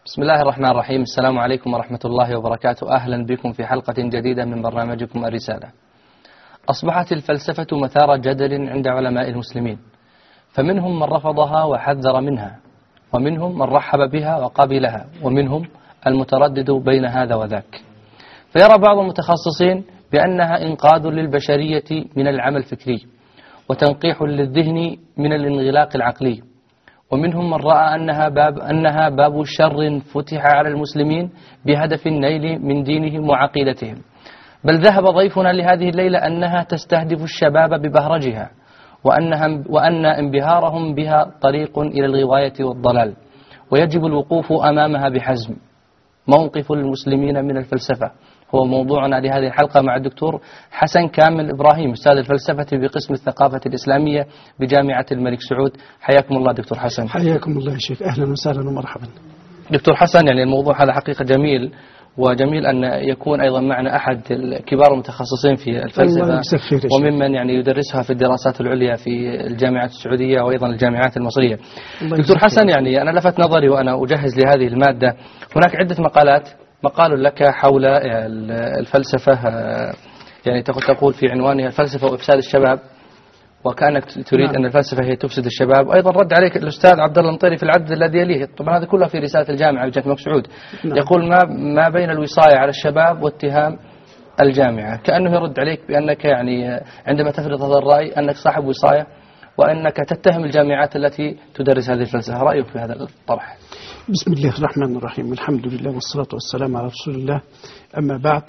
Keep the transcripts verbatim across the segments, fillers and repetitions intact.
بسم الله الرحمن الرحيم. السلام عليكم ورحمة الله وبركاته. أهلا بكم في حلقة جديدة من برنامجكم الرسالة. أصبحت الفلسفة مثار جدل عند علماء المسلمين، فمنهم من رفضها وحذر منها، ومنهم من رحب بها وقبلها، ومنهم المتردد بين هذا وذاك. فيرى بعض المتخصصين بأنها إنقاذ للبشرية من العمى الفكري، وتنقيح للذهن من الانغلاق العقلي، ومنهم من رأى أنها باب, أنها باب شر فتح على المسلمين بهدف النيل من دينهم وعقيدتهم. بل ذهب ضيفنا لهذه الليلة أنها تستهدف الشباب ببهرجها، وأنها وأن انبهارهم بها طريق إلى الغواية والضلال، ويجب الوقوف أمامها بحزم. موقف المسلمين من الفلسفة هو موضوعنا لهذه الحلقة مع الدكتور حسن كامل إبراهيم، أستاذ الفلسفة بقسم الثقافة الإسلامية بجامعة الملك سعود. حياكم الله دكتور حسن. حياكم الله يا شيخ، أهلا وسهلا ومرحبا. دكتور حسن، يعني الموضوع هذا حقيقة جميل، وجميل أن يكون أيضا معنا أحد كبار المتخصصين في الفلسفة وممن يعني يدرسها في الدراسات العليا في الجامعات السعودية وأيضا الجامعات المصرية. دكتور حسن، يعني أنا لفت نظري وأنا أجهز لهذه المادة هناك عدة مقالات. مقال لك حول الفلسفة، يعني تقول في عنوانها الفلسفة وإفساد الشباب، وكأنك تريد نعم. أن الفلسفة هي تفسد الشباب. وأيضا رد عليك الأستاذ عبد الله المطيري في العدد الذي يليه. طبعا هذا كله في رسالة الجامعة بجامعة الملك سعود. نعم. يقول ما ما بين الوصاية على الشباب واتهام الجامعة، كأنه يرد عليك بأنك يعني عندما تفرض هذا الرأي أنك صاحب وصاية، وأنك تتهم الجامعات التي تدرس هذه الفلسفة. رأيك في هذا الطرح؟ بسم الله الرحمن الرحيم، الحمد لله والصلاة والسلام على رسول الله. أما بعد،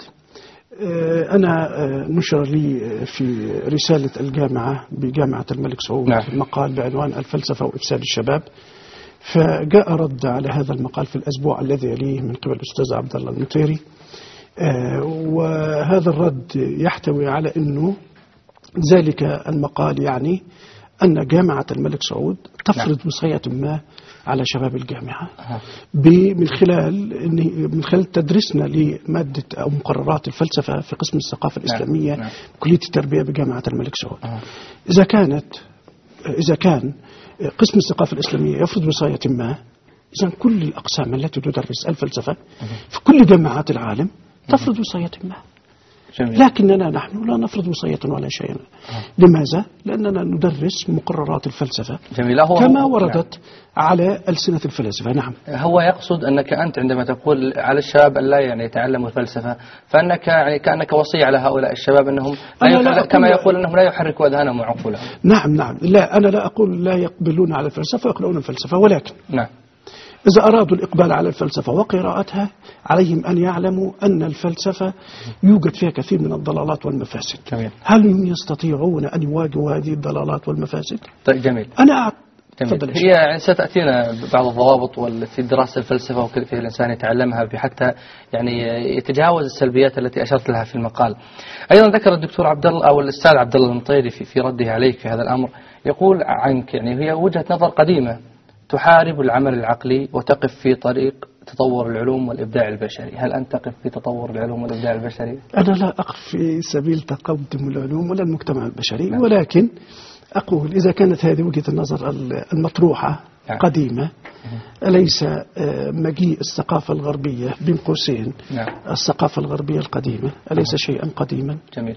أنا نشر لي في رسالة الجامعة بجامعة الملك سعود نعم. مقال بعنوان الفلسفة وإفساد الشباب، فجاء رد على هذا المقال في الأسبوع الذي يليه من قبل الأستاذ عبد الله المطيري. وهذا الرد يحتوي على أنه ذلك المقال يعني أن جامعة الملك سعود تفرض نعم. وصية ما على شباب الجامعة من خلال من خلال تدريسنا لمادة أو مقررات الفلسفة في قسم الثقافة الإسلامية نعم. كلية التربية بجامعة الملك سعود. إذا كانت إذا كان قسم الثقافة الإسلامية يفرض وصاية ما، إذا كل الأقسام التي تدرس الفلسفة في كل جامعات العالم تفرض وصاية ما. جميل. لكننا نحن لا نفرض وصية ولا شيء. لماذا؟ لأننا ندرس مقررات الفلسفة جميل. هو كما هو وردت نعم. على ألسنة الفلاسفة. نعم. هو يقصد أنك أنت عندما تقول على الشباب أن لا يعني يتعلموا الفلسفة، فأنك يعني كأنك وصي على هؤلاء الشباب أنهم لا لا كما يقول أنهم لا يحركوا أذهانهم وعقولهم. نعم نعم. لا، أنا لا أقول لا يقبلون على الفلسفة ويقرؤون الفلسفة، ولكن نعم. إذا أرادوا الإقبال على الفلسفة وقراءتها عليهم أن يعلموا أن الفلسفة يوجد فيها كثير من الضلالات والمفاسد. جميل. هل يستطيعون أن يواجهوا هذه الضلالات والمفاسد؟ طيب جميل. أنا جميل. هي يعني ستأتينا بعض الضوابط في دراسة الفلسفة وكيف الإنسان يتعلمها بحتى يعني يتجاوز السلبيات التي أشرت لها في المقال. أيضا ذكر الدكتور عبد الله أو الأستاذ عبد الله المطيري في في رده عليك في هذا الأمر، يقول عنك يعني هي وجهة نظر قديمة تحارب العمل العقلي وتقف في طريق تطور العلوم والإبداع البشري. هل أنت تقف في تطور العلوم والإبداع البشري؟ أنا لا أقف في سبيل تقدم العلوم ولا المجتمع البشري نعم. ولكن أقول إذا كانت هذه وجهة النظر المطروحة نعم. قديمة، أليس مجيء الثقافة الغربية بين قوسين نعم. الثقافة الغربية القديمة أليس شيئا قديما؟ جميل.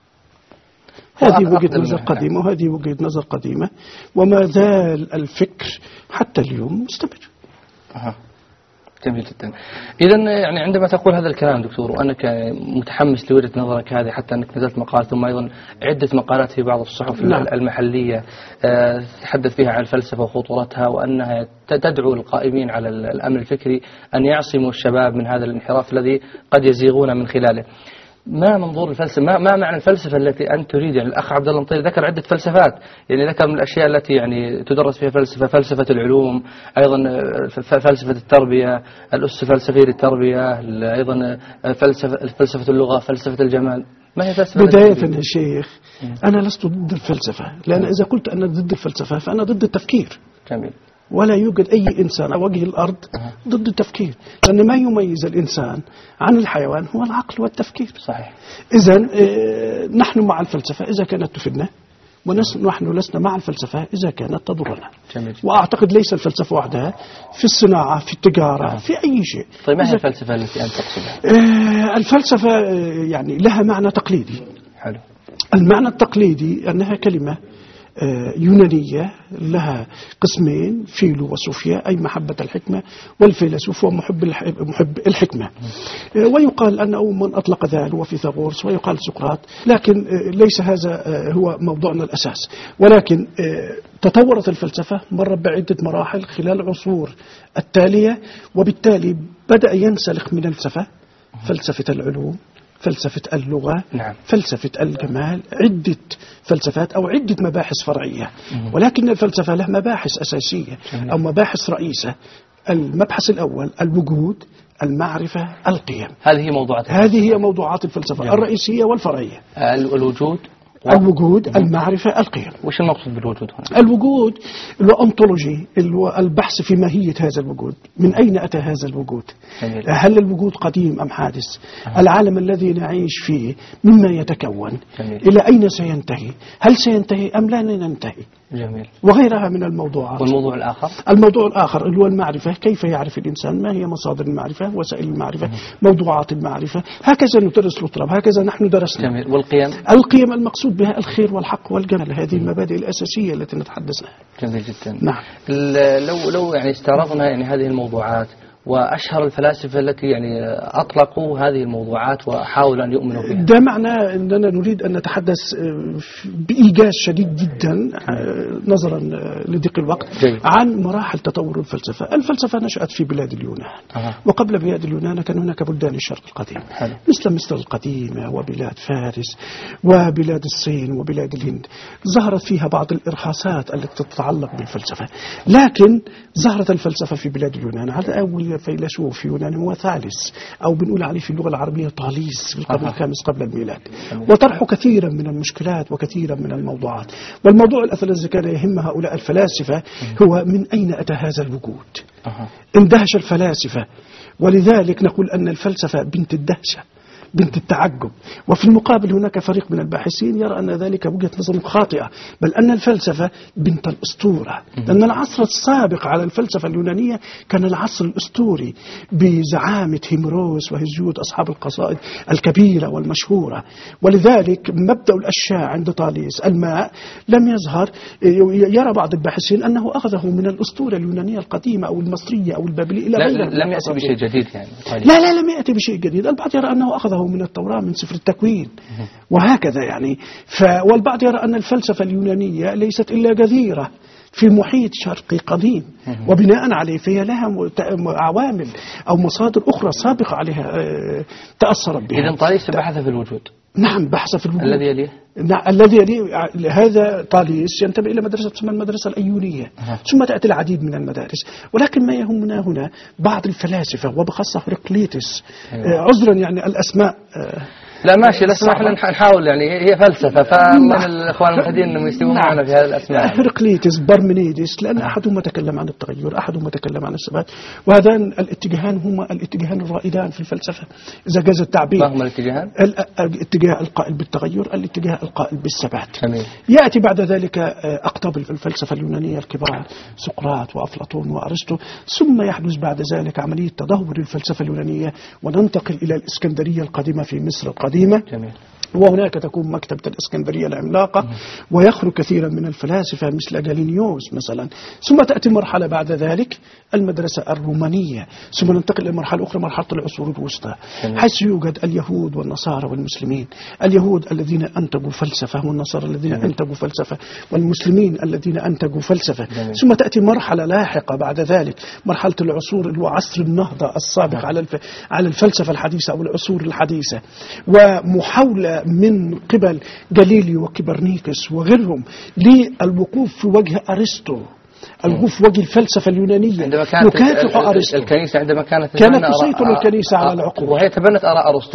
هذه وجهة نظر قديمة وهذه وجهة نظر قديمة، وما زال الفكر حتى اليوم مستمر. أها. جميل جدا. إذا يعني عندما تقول هذا الكلام دكتور وأنك متحمس لوجهة نظرك هذه، حتى أنك نزلت مقال ثم أيضا عدة مقالات في بعض الصحف نعم. المحلية تحدث فيها عن الفلسفة وخطورتها، وأنها تدعو القائمين على الأمن الفكري أن يعصموا الشباب من هذا الانحراف الذي قد يزيغون من خلاله. ما منظور الفلسفة؟ ما, ما معنى الفلسفة التي أنت تريد؟ يعني الأخ عبد الله المطيري ذكر عدة فلسفات، يعني ذكر من الأشياء التي يعني تدرس فيها فلسفة، فلسفة العلوم، أيضا فلسفة التربية، الأس الفلسفي للتربية، أيضا فلسفة فلسفة اللغة، فلسفة الجمال. ما هي فلسفة؟ بداية يا شيخ، أنا لست ضد الفلسفة، لأن إذا قلت أنا ضد الفلسفة فأنا ضد التفكير. جميل. ولا يوجد أي إنسان على وجه الأرض ضد التفكير، لأن ما يميز الإنسان عن الحيوان هو العقل والتفكير. صحيح. إذن نحن مع الفلسفة إذا كانت تفيدنا ونحن لسنا مع الفلسفة إذا كانت تضرنا. جميل. وأعتقد ليس الفلسفة وحدها، في الصناعة، في التجارة، في أي شيء. طيب ما هي الفلسفة التي أنت تقصدها؟ آه الفلسفة آه يعني لها معنى تقليدي. حلو. المعنى التقليدي أنها كلمة يونانية لها قسمين، فيلو وصوفيا، أي محبة الحكمة، والفيلسوف هو محب محب الحكمة. ويقال أنه من أطلق ذلك هو فيثاغورس، ويقال سقراط، لكن ليس هذا هو موضوعنا الأساس. ولكن تطورت الفلسفة مرت بعدة مراحل خلال العصور التالية، وبالتالي بدأ ينسلخ من الفلسفة فلسفة العلوم، فلسفة اللغة، نعم. فلسفة الجمال، عدة فلسفات أو عدة مباحث فرعية. ولكن الفلسفة لها مباحث أساسية أو مباحث رئيسة. المبحث الأول الوجود، المعرفة، القيم. هذه هي موضوعات هذه هي موضوعات الفلسفة جميل. الرئيسية والفرعية. الوجود و... الوجود، المعرفة، القيم. وش المقصود بالوجود هنا؟ الوجود الأنطولوجي، البحث في ماهية هذا الوجود، من أين أتى هذا الوجود؟ جميل. هل الوجود قديم أم حادث؟ أه. العالم الذي نعيش فيه مما يتكون؟ جميل. إلى أين سينتهي؟ هل سينتهي أم لا ننتهي؟ جميل. وغيرها من الموضوعات. والموضوع الآخر؟ الموضوع الآخر اللي هو المعرفة، كيف يعرف الإنسان، ما هي مصادر المعرفة، وسائل المعرفة، مم. موضوعات المعرفة، هكذا ندرس الطلاب، هكذا نحن درسنا. جميل. والقيم؟ القيم المقصود بها الخير والحق والجمال، هذه المبادئ الأساسية التي نتحدث عنها. جميل جدا. نعم. لو لو يعني استعرضنا يعني هذه الموضوعات وأشهر الفلاسفة التي يعني أطلقوا هذه الموضوعات وحاولوا أن يؤمنوا بها، ده معناه أننا نريد أن نتحدث بإيجاز شديد جدا نظرا لضيق الوقت جي. عن مراحل تطور الفلسفة. الفلسفة نشأت في بلاد اليونان، أه. وقبل بلاد اليونان كان هناك بلدان الشرق القديم، حلو. مثل مصر القديمة وبلاد فارس وبلاد الصين وبلاد الهند. ظهرت فيها بعض الإرهاصات التي تتعلق بالفلسفة، لكن ظهرت الفلسفة في بلاد اليونان على أول فيلسوف يوناني هو ثالث، أو بنقول عليه في اللغة العربية طاليس، في القرن الخامس قبل الميلاد، وطرح كثيرا من المشكلات وكثيرا من الموضوعات. والموضوع الأثر الذي كان يهم هؤلاء الفلاسفة هو من أين أتى هذا الوجود. اندهش الفلاسفة، ولذلك نقول أن الفلسفة بنت الدهشة، بنت التعجب. وفي المقابل هناك فريق من الباحثين يرى أن ذلك وجهة نظر خاطئة، بل أن الفلسفة بنت الأسطورة. لأن العصر السابق على الفلسفة اليونانية كان العصر الأسطوري بزعامة هيمروس وهيزيود، أصحاب القصائد الكبيرة والمشهورة. ولذلك مبدأ الأشياء عند طاليس الماء لم يظهر. يرى بعض الباحثين أنه أخذه من الأسطورة اليونانية القديمة أو المصرية أو البابلية إلى غيرها. لم يأتي بشيء جديد يعني. لا لا لم يأتي بشيء جديد. البعض يرى أنه أخذه من التوراة، من سفر التكوين، وهكذا يعني. ف... والبعض يرى أن الفلسفة اليونانية ليست إلا جزيرة في محيط شرقي قديم، وبناء عليه فهي لها عوامل أو مصادر أخرى سابقة عليها تأثرت بها. إذن طاليس بحث في الوجود. نعم، بحث في الوجود. الذي يليه؟ نعم، الذي يليه هذا طاليس ينتمي إلى مدرسة تسمى المدرسة الأيونية، أه. ثم تأتي العديد من المدارس. ولكن ما يهمنا هنا بعض الفلاسفة وبخاصة هرقليطس. أيوة. آه عذرا يعني الأسماء آه لا ماشي، لا احنا نحاول يعني هي فلسفة، فمن الإخوان المشاهدين انهم يستوون نعم. معنا في هذه الأسماء. هرقليطس، بارمينيدس، لأن أحدهما تكلم عن التغير، أحدهما تكلم عن الثبات، وهذان الاتجاهان هما الاتجاهان الرائدان في الفلسفة إذا جاز التعبير. ما هما الاتجاهان؟ الاتجاه القائل بالتغير، الاتجاه القائل بالثبات. جميل. يأتي بعد ذلك أقطاب الفلسفة اليونانية الكبار، سقراط وأفلاطون وأرسطو، ثم يحدث بعد ذلك عملية تدهور الفلسفة اليونانية، وننتقل إلى الإسكندرية القديمة في مصر القديمة. جميل. وهناك تكون مكتبة الإسكندرية العملاقة، ويخرج كثيرا من الفلاسفة مثل جالينيوس مثلا. ثم تأتي مرحلة بعد ذلك المدرسة الرومانية، ثم ننتقل إلى مرحلة أخرى، مرحلة العصور الوسطى، حيث يوجد اليهود والنصارى والمسلمين. اليهود الذين أنتجوا فلسفة، والنصارى الذين أنتجوا فلسفة، والمسلمين الذين أنتجوا فلسفة. جميل. ثم تأتي مرحلة لاحقة بعد ذلك، مرحلة العصور اللي هو عصر النهضة السابق على على الفلسفة الحديثة أو العصور الحديثة، ومحاولة من قبل جاليليو وكبرنيكوس وغيرهم للوقوف في وجه أرسطو، الوقوف في وجه الفلسفة اليونانية، يكافح أرسطو. الكنيسة عندما كانت كانت تسيطر الكنيسة على العقول، وهي تبنت آراء أرسطو،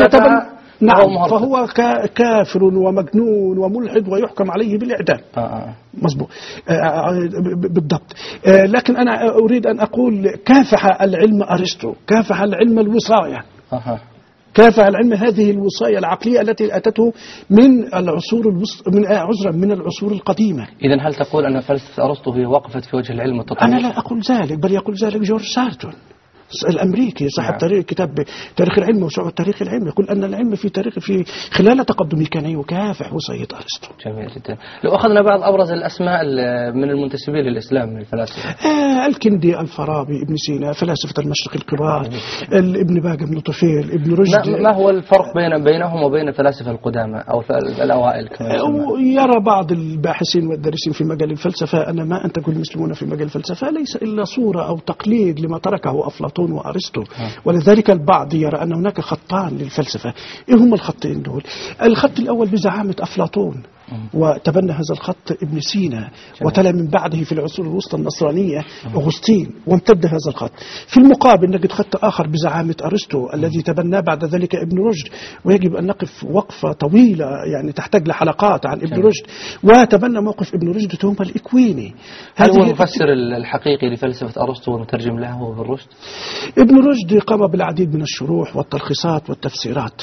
نعم، فهو كافر ومجنون وملحد ويحكم عليه بالإعدام. آه آه. مظبوط. آه بالضبط. آه لكن أنا أريد أن أقول كافح العلم أرسطو، كافح العلم الوصاية. آه. كافح العلم هذه الوصاية العقلية التي أتته من العصور الوسط من عذرا من العصور القديمة. إذن هل تقول أن فلسفة أرسطو هي وقفت في وجه العلم والتطور؟ أنا لا أقول ذلك، بل يقول ذلك جورج سارتون الأمريكي صاحب نعم. تاريخ كتاب تاريخ العلم وشعور تاريخ العلم، يقول أن العلم في تاريخ في خلال تقدمه كان يكافح وصية أرسطو. جميل جدا. لو أخذنا بعض أبرز الأسماء من المنتسبين للإسلام من الفلاسفة، آه الكندي، الفارابي، ابن سينا، فلاسفة المشرق الكبار، ابن باقة، ابن طفيل، ابن رشد. ما هو الفرق بين بينهم وبين الفلاسفة القدامى أو الأوائل كما يسمى؟ يرى بعض الباحثين والدارسين في مجال الفلسفة أن ما أنتجه المسلمون في مجال الفلسفة ليس إلا صورة أو تقليد لما تركه أفلاطون وأرسطو، ولذلك البعض يرى أن هناك خطان للفلسفة. إيه هم الخطين دول؟ الخط الأول بزعامة أفلاطون، وتبنى هذا الخط ابن سينا، وتلا من بعده في العصور الوسطى النصرانية أغسطين، وامتد هذا الخط. في المقابل نجد خط آخر بزعامة أرسطو الذي تبناه بعد ذلك ابن رشد، ويجب أن نقف وقفة طويلة يعني تحتاج لحلقات عن ابن رشد. وتبنى موقف ابن رشد توما الإكويني. هل هو المفسر الحقيقي لفلسفة أرسطو والمترجم له هو ابن رشد؟ ابن رشد قام بالعديد من الشروح والتلخيصات والتفسيرات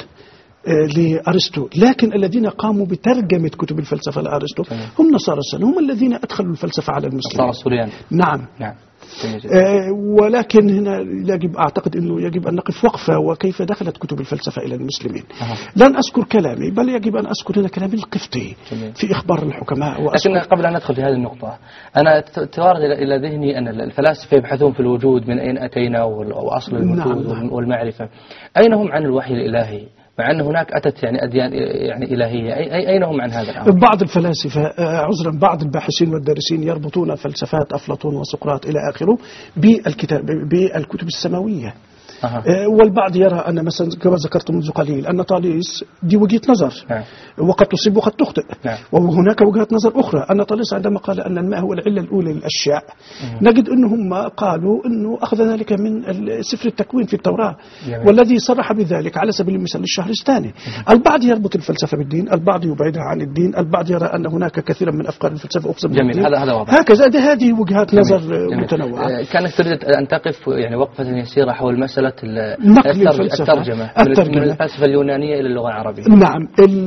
لأرسطو، لكن الذين قاموا بترجمة كتب الفلسفة لأرسطو هم نصارى السنة، هم الذين أدخلوا الفلسفة على المسلمين. نصارى السوريان. نعم. نعم. آه ولكن هنا يجب أعتقد أنه يجب أن نقف وقفة وكيف دخلت كتب الفلسفة إلى المسلمين. أه. لن أذكر كلامي، بل يجب أن أذكر هنا كلام القفطي في إخبار الحكماء. لكن قبل أن ندخل في هذه النقطة، أنا توارد إلى ذهني أن الفلاسفة يبحثون في الوجود، من أين أتينا وأصل الوجود. نعم. والمعرفة. أين هم عن الوحي الإلهي؟ مع أن هناك أتت يعني أديان يعني إلهية، أي أين هم عن هذا الأمر؟ بعض الفلاسفة عذرا بعض الباحثين والدارسين يربطون فلسفات أفلاطون وسقراط إلى آخره بالكتاب بالكتب السماوية. أه. والبعض يرى أن مثلا كما ذكرت منذ قليل أن طاليس دي وجهة نظر. أه. وقد تصيب وقد تخطئ. أه. وهناك وجهة نظر أخرى أن طاليس عندما قال أن الماء هو العلة الأولى للأشياء، أه. نجد أنهم قالوا أنه أخذ ذلك من سفر التكوين في التوراة. جميل. والذي صرح بذلك على سبيل المثال الشهرستاني. أه. البعض يربط الفلسفة بالدين، البعض يبعدها عن الدين، البعض يرى أن هناك كثيرا من أفكار الفلسفة أقسم بالدين. جميل. هذا هذا واضح. هكذا هذه وجهات نظر جميل. متنوعة. أه كانت تريد أن تقف يعني وقفة يسيرة حول مسألة نقل الفلسفة الترجمة, الترجمة من الفلسفة اليونانية إلى اللغة العربية. نعم.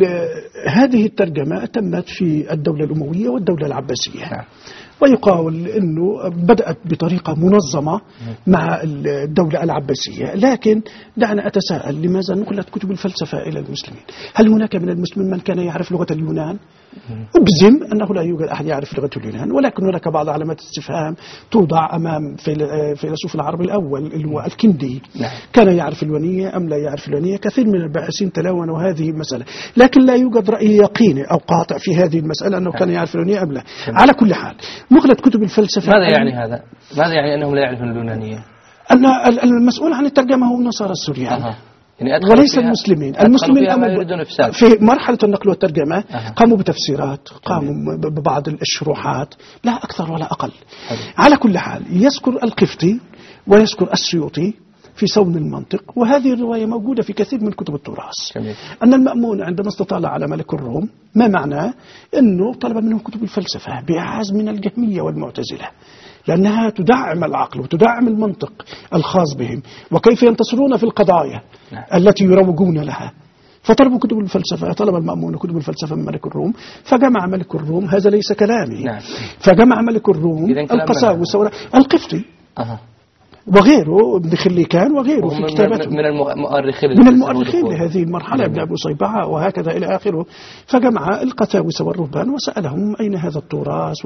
هذه الترجمة تمت في الدولة الأموية والدولة العباسية. نعم. ويقال أنه بدأت بطريقة منظمة مع الدولة العباسية، لكن دعنا أتساءل لماذا نقلت كتب الفلسفة إلى المسلمين؟ هل هناك من المسلمين من كان يعرف لغة اليونان؟ أجزم أنه لا يوجد أحد يعرف لغة اليونان، ولكن هناك بعض علامات استفهام توضع أمام فيلسوف العرب الأول اللي هو الكندي. كان يعرف اليونانية أم لا يعرف اليونانية؟ كثير من الباحثين تلونوا هذه المسألة، لكن لا يوجد رأي يقيني أو قاطع في هذه المسألة أنه كان يعرف اليونانية أم لا. على كل حال نقلت كتب الفلسفة. ماذا يعني هذا؟ ماذا يعني أنهم لا يعرفون اليونانية؟ أن المسؤول عن الترجمة هو النصارى السوريان. أه. يعني وليس المسلمين. المسلمين في مرحلة النقل والترجمة أه. قاموا بتفسيرات، قاموا ببعض الشروحات، لا أكثر ولا أقل. أه. على كل حال يذكر القفطي ويذكر السيوطي في صون المنطق، وهذه الرواية موجودة في كثير من كتب التراث، أن المأمون عندما استطال على ملك الروم ما معناه أنه طلب منهم كتب الفلسفة بإعاز من الجهمية والمعتزلة، لأنها تدعم العقل وتدعم المنطق الخاص بهم وكيف ينتصرون في القضايا التي يروجون لها. فطلبوا كتب الفلسفة، طلب المأمون كتب الفلسفة من ملك الروم، فجمع ملك الروم، هذا ليس كلامي. نعم. فجمع ملك الروم القساوسة القفطي أه. وغيره ابن خليكان وغيره في كتاباته من المؤرخين من المؤرخين لهذه المرحلة، ابن أبو صيبعة وهكذا إلى آخره. فجمع القساوسة والرهبان وسألهم أين هذا التراث،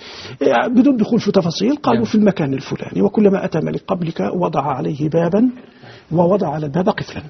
بدون دخول في تفاصيل قالوا في المكان الفلاني، وكلما أتى ملك قبلك وضع عليه بابا ووضع على الباب قفلا،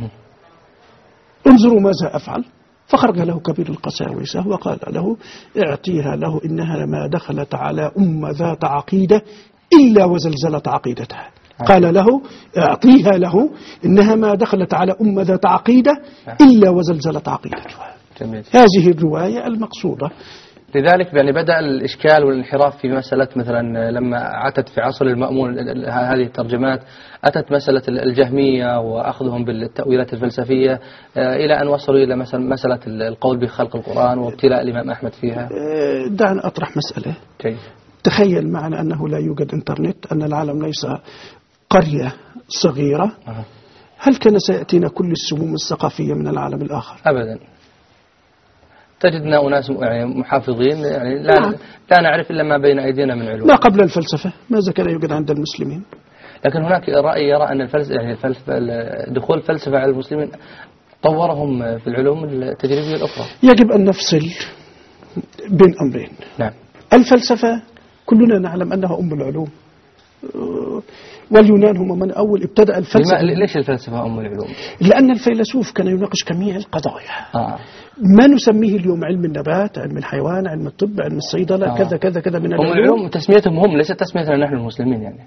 انظروا ماذا أفعل. فخرج له كبير القساوسة وقال له اعطيها له، إنها ما دخلت على أمة ذات عقيدة إلا وزلزلت عقيدتها. قال له اعطيها له، إنها ما دخلت على أمة ذات عقيدة إلا وزلزلت عقيدتها. جميل. هذه الرواية المقصودة. لذلك يعني بدأ الإشكال والانحراف في مسألة مثلا لما عتت في عصر المأمون هذه الترجمات، أتت مسألة الجهمية وأخذهم بالتأويلات الفلسفية إلى أن وصلوا إلى مثلا مسألة القول بخلق القرآن وابتلاء الإمام أحمد فيها. دعنا أطرح مسألة. كيف؟ تخيل معنا أنه لا يوجد إنترنت، أن العالم ليس قرية صغيرة. أه. هل كان سيأتينا كل السموم الثقافية من العالم الآخر؟ أبدا. تجدنا أناس يعني محافظين يعني لا, نعم. لا نعرف إلا ما بين أيدينا من علوم. ما قبل الفلسفة ماذا كان يوجد عند المسلمين؟ لكن هناك رأي يرى أن الفلسفة يعني الفلسفة دخول الفلسفة على المسلمين طورهم في العلوم التجريبية الأخرى. يجب أن نفصل بين أمرين. نعم. الفلسفة كلنا نعلم أنها أم العلوم، واليونان هم من أول ابتدأ الفلسفة. ليش الفلسفة أم العلوم؟ لأن الفيلسوف كان يناقش جميع القضايا. آه. ما نسميه اليوم علم النبات، علم الحيوان، علم الطب، علم الصيدلة، آه. كذا كذا كذا من العلوم. هم العلوم تسميتهم هم، ليست تسميتنا نحن المسلمين يعني.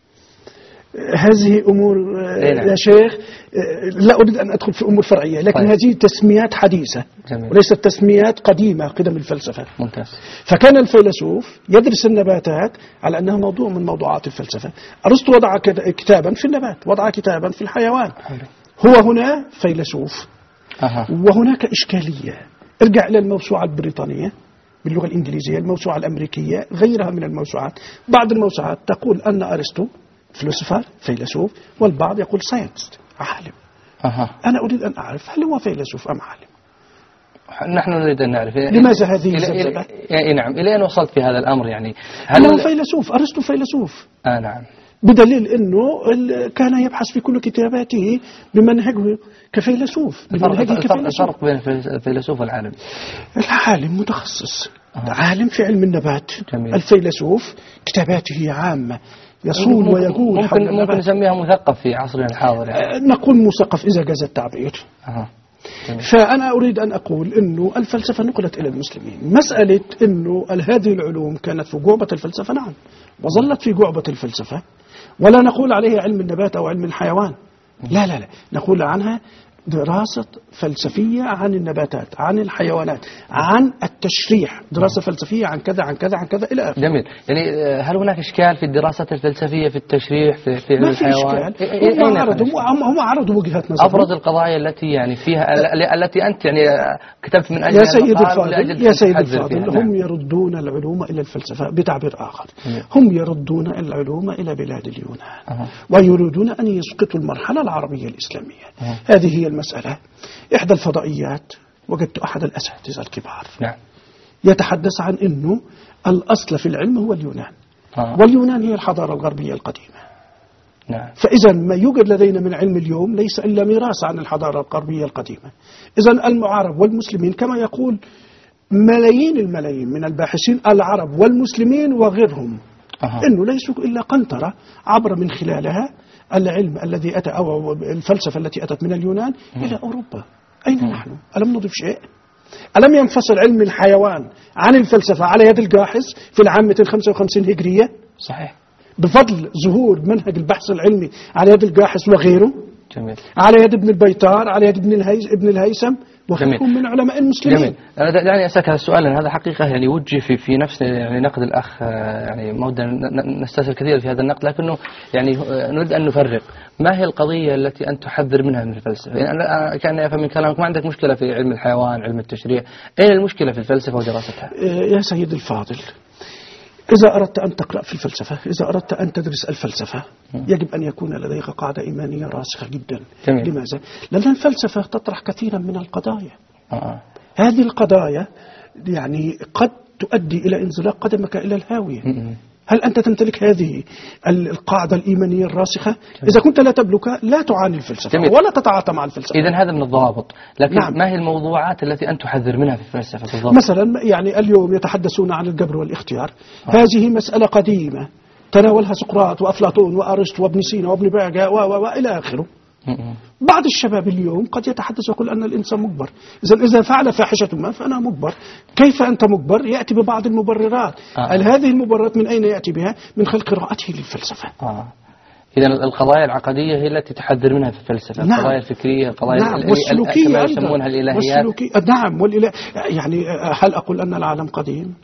هذه أمور يا شيخ لا أريد أن أدخل في أمور فرعية، لكن طيب. هذه تسميات حديثة جميل. وليست تسميات قديمة قدم الفلسفة. ممتاز. فكان الفيلسوف يدرس النباتات على أنها موضوع من موضوعات الفلسفة. أرسطو وضع كتابا في النبات، وضع كتابا في الحيوان. حلو. هو هنا فيلسوف. أه. وهناك إشكالية، ارجع إلى الموسوعة البريطانية باللغة الإنجليزية، الموسوعة الأمريكية، غيرها من الموسوعات. بعض الموسوعات تقول أن أرسطو فيلسوف فيلسوف والبعض يقول ساينتست عالم. أه. أنا أريد أن أعرف هل هو فيلسوف أم عالم؟ نحن نريد أن نعرف لماذا هذه الزبدة؟ يعني نعم، إلى أن وصلت في هذا الأمر يعني هل هو فيلسوف؟ أرسطو فيلسوف. آه نعم. بدليل أنه كان يبحث في كل كتاباته بمنهجه كفيلسوف. الفرق بين الفيلسوف والعالم؟ العالم متخصص. آه. عالم في علم النبات. جميل. الفيلسوف كتاباته عامة، يصول ويقول. ممكن, ممكن نسميها مثقف في عصرنا الحاضر يعني. نقول مثقف إذا جاز التعبير. أه. فأنا أريد أن أقول أنه الفلسفة نقلت إلى المسلمين. مسألة أنه هذه العلوم كانت في جعبة الفلسفة، نعم، وظلت في جعبة الفلسفة، ولا نقول عليها علم النبات أو علم الحيوان، لا لا لا، نقول عنها دراسة فلسفية عن النباتات، عن الحيوانات، عن التشريح، دراسة فلسفية عن كذا عن كذا عن كذا إلى آخره. جميل. يعني هل هناك إشكال في الدراسات الفلسفية في التشريح في, في ما في إشكال. هم عرضوا هم عرضوا وجهات نظر. أبرز القضايا التي يعني فيها التي أنت يعني كتبت من أجل يا سيد الفاضل يا سيد الفاضل هم يردون العلوم إلى الفلسفة بتعبير آخر. مم. هم يردون العلوم إلى بلاد اليونان. أه. ويريدون أن يسقطوا المرحلة العربية الإسلامية. أه. هذه هي المسألة. إحدى الفضائيات وجدت أحد الأساتذة الكبار نعم. يتحدث عن أنه الأصل في العلم هو اليونان. آه. واليونان هي الحضارة الغربية القديمة. نعم. فإذا ما يوجد لدينا من علم اليوم ليس إلا ميراث عن الحضارة الغربية القديمة. إذا المعارب والمسلمين كما يقول ملايين الملايين من الباحثين العرب والمسلمين وغيرهم آه. إنه ليسوا إلا قنطرة عبر من خلالها العلم الذي أتى أو الفلسفة التي أتت من اليونان مم. إلى أوروبا. أين مم. نحن؟ ألم نضيف شيء؟ ألم ينفصل علم الحيوان عن الفلسفة على يد الجاحظ في العام مئتين وخمسة وخمسين هجرية؟ صحيح. بفضل ظهور منهج البحث العلمي على يد الجاحظ وغيره. جميل. على يد ابن البيطار، على يد ابن الهيثم ابن الهيثم وغيرهم من علماء المسلمين. جميل. دعني أسألك هذا السؤال لأن هذا حقيقة يعني وجه في في نفس يعني نقد الأخ يعني ما ودنا نستسهل كثير في هذا النقد لكنه يعني نريد أن نفرق ما هي القضية التي أنت تحذر منها من الفلسفة؟ يعني أنا كان أفهم من كلامك ما عندك مشكلة في علم الحيوان، علم التشريع، أين المشكلة في الفلسفة ودراستها؟ يا سيد الفاضل، إذا أردت أن تقرأ في الفلسفة، إذا أردت أن تدرس الفلسفة يجب أن يكون لديك قاعدة إيمانية راسخة جدا. جميل. لماذا؟ لأن الفلسفة تطرح كثيرا من القضايا. آه. هذه القضايا يعني قد تؤدي إلى انزلاق قدمك إلى الهاوية. م-م. هل أنت تمتلك هذه القاعدة الإيمانية الراسخة؟ جميل. إذا كنت لا تملكها لا تعاني الفلسفة. جميل. ولا تتعاطى مع الفلسفة. إذن هذا من الضوابط، لكن نعم. ما هي الموضوعات التي أنت تحذر منها في الفلسفة بالضبط؟ مثلا يعني اليوم يتحدثون عن الجبر والاختيار. آه. هذه مسألة قديمة تناولها سقراط وأفلاطون وأرسطو وابن سينا وابن باجة وإلى آخره. بعض الشباب اليوم قد يتحدث ويقول أن الإنسان مجبر. إذا إذا فعل فاحشة ما فأنا مجبر. كيف أنت مجبر؟ يأتي ببعض المبررات. آه. هل هذه المبررات من أين يأتي بها؟ من خلال قراءته للفلسفة. آه. إذا القضايا العقدية هي التي تحذر منها في الفلسفة. نعم. القضايا الفكرية، القضايا نعم. والسلوكية كما يسمونها الإلهيات. نعم. والإله يعني هل أقول أن العالم قديم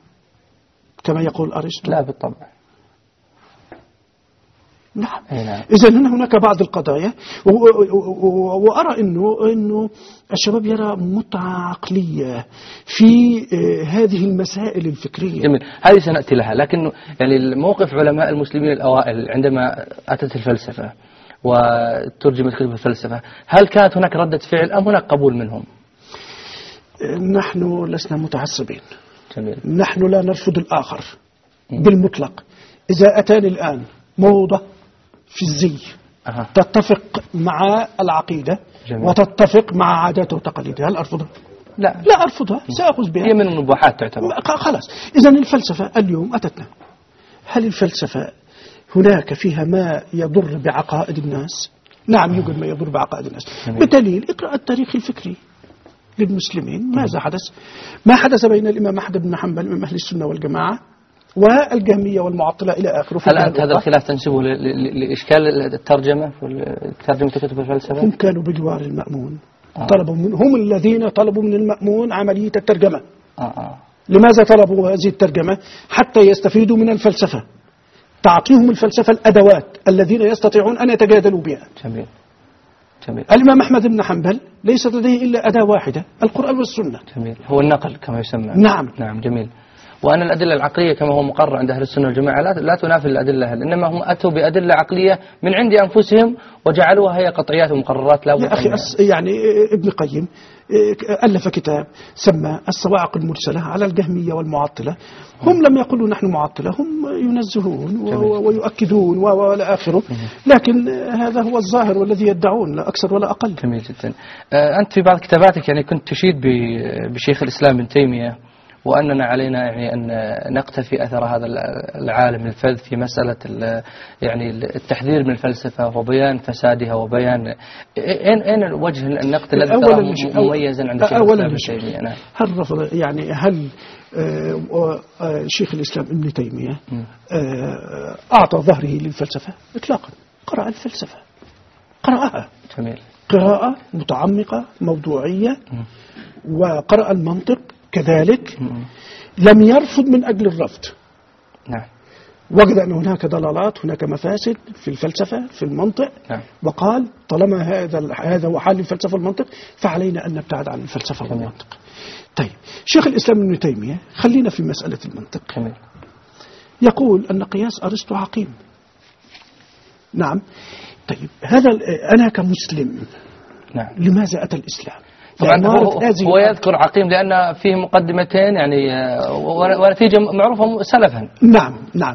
كما يقول أرسطو؟ لا بالطبع. نعم. إذا هنا هناك بعض القضايا وأرى إنه إنه الشباب يرى متعة عقلية في هذه المسائل الفكرية. جميل. هذه سنأتي لها، لكن يعني موقف علماء المسلمين الأوائل عندما أتت الفلسفة وترجمت كتب الفلسفة، هل كانت هناك ردة فعل أم هناك قبول منهم؟ نحن لسنا متعصبين. جميل. نحن لا نرفض الآخر بالمطلق. إذا أتاني الآن موضة في الزي أه. تتفق مع العقيدة جميل. وتتفق مع عاداته وتقاليده، هل أرفضها؟ لا لا أرفضها، سأخذ بها. هي من المباحات تعتبر. خلاص. إذن الفلسفة اليوم أتتنا، هل الفلسفة هناك فيها ما يضر بعقائد الناس؟ نعم يوجد ما يضر بعقائد الناس. جميل. بدليل اقرأ التاريخ الفكري للمسلمين، ماذا حدث؟ ما حدث بين الإمام أحمد بن حنبل من أهل السنة والجماعة والجهمية والمعطلة إلى آخره. هل أنت هذا الخلاف تنسبه لإشكال الترجمة ترجمة كتب الفلسفة؟ هم كانوا بجوار المأمون آه. طلبوا من هم الذين طلبوا من المأمون عملية الترجمة. آه آه. لماذا طلبوا هذه الترجمة؟ حتى يستفيدوا من الفلسفة، تعطيهم الفلسفة الأدوات الذين يستطيعون أن يتجادلوا بها. جميل. جميل. الإمام أحمد بن حنبل ليست لديه إلا أداة واحدة، القرآن والسنة. جميل. هو النقل كما يسمى. نعم. نعم جميل. وأن الأدلة العقلية كما هو مقرر عند أهل السنة والجماعة لا, لا تنافي الأدلة، إنما هم أتوا بأدلة عقلية من عند أنفسهم وجعلوها هي قطعيات ومقررات لا بد. يا أخي أس يعني ابن قيم ألف كتاب سمى الصواعق المرسلة على الجهمية والمعطلة. هم لم يقولوا نحن معطلة، هم ينزهون ويؤكدون وإلى آخره، لكن هذا هو الظاهر والذي يدعون لا أكثر ولا أقل. جميل جدا. أنت في بعض كتاباتك يعني كنت تشيد بشيخ الإسلام ابن تيمية وأننا علينا يعني أن نقتفي أثر هذا العالم الفذ في مسألة يعني التحذير من الفلسفة وبيان فسادها وبيان أين أين وجه النقد الذي تراه مميزا عند شيخ الإسلام ابن تيمية؟ هل رفض يعني هل آه آه شيخ الإسلام ابن تيمية آه أعطى ظهره للفلسفة؟ إطلاقا. قرأ الفلسفة، قرأها. جميل. قراءة متعمقة موضوعية. م. وقرأ المنطق كذلك. م. لم يرفض من أجل الرفض. نعم. وجد أن هناك ضلالات، هناك مفاسد في الفلسفة في المنطق. نعم. وقال طالما هذا هذا هو حال الفلسفة والمنطق فعلينا أن نبتعد عن الفلسفة جميل. والمنطق. طيب شيخ الإسلام ابن تيمية خلينا في مسألة المنطق. جميل. يقول أن قياس أرسطو عقيم. نعم. طيب هذا أنا كمسلم نعم. لماذا أتى الإسلام؟ طبعا هو, هو يذكر عقيم لأن فيه مقدمتين يعني ونتيجة معروفة سلفا. نعم نعم.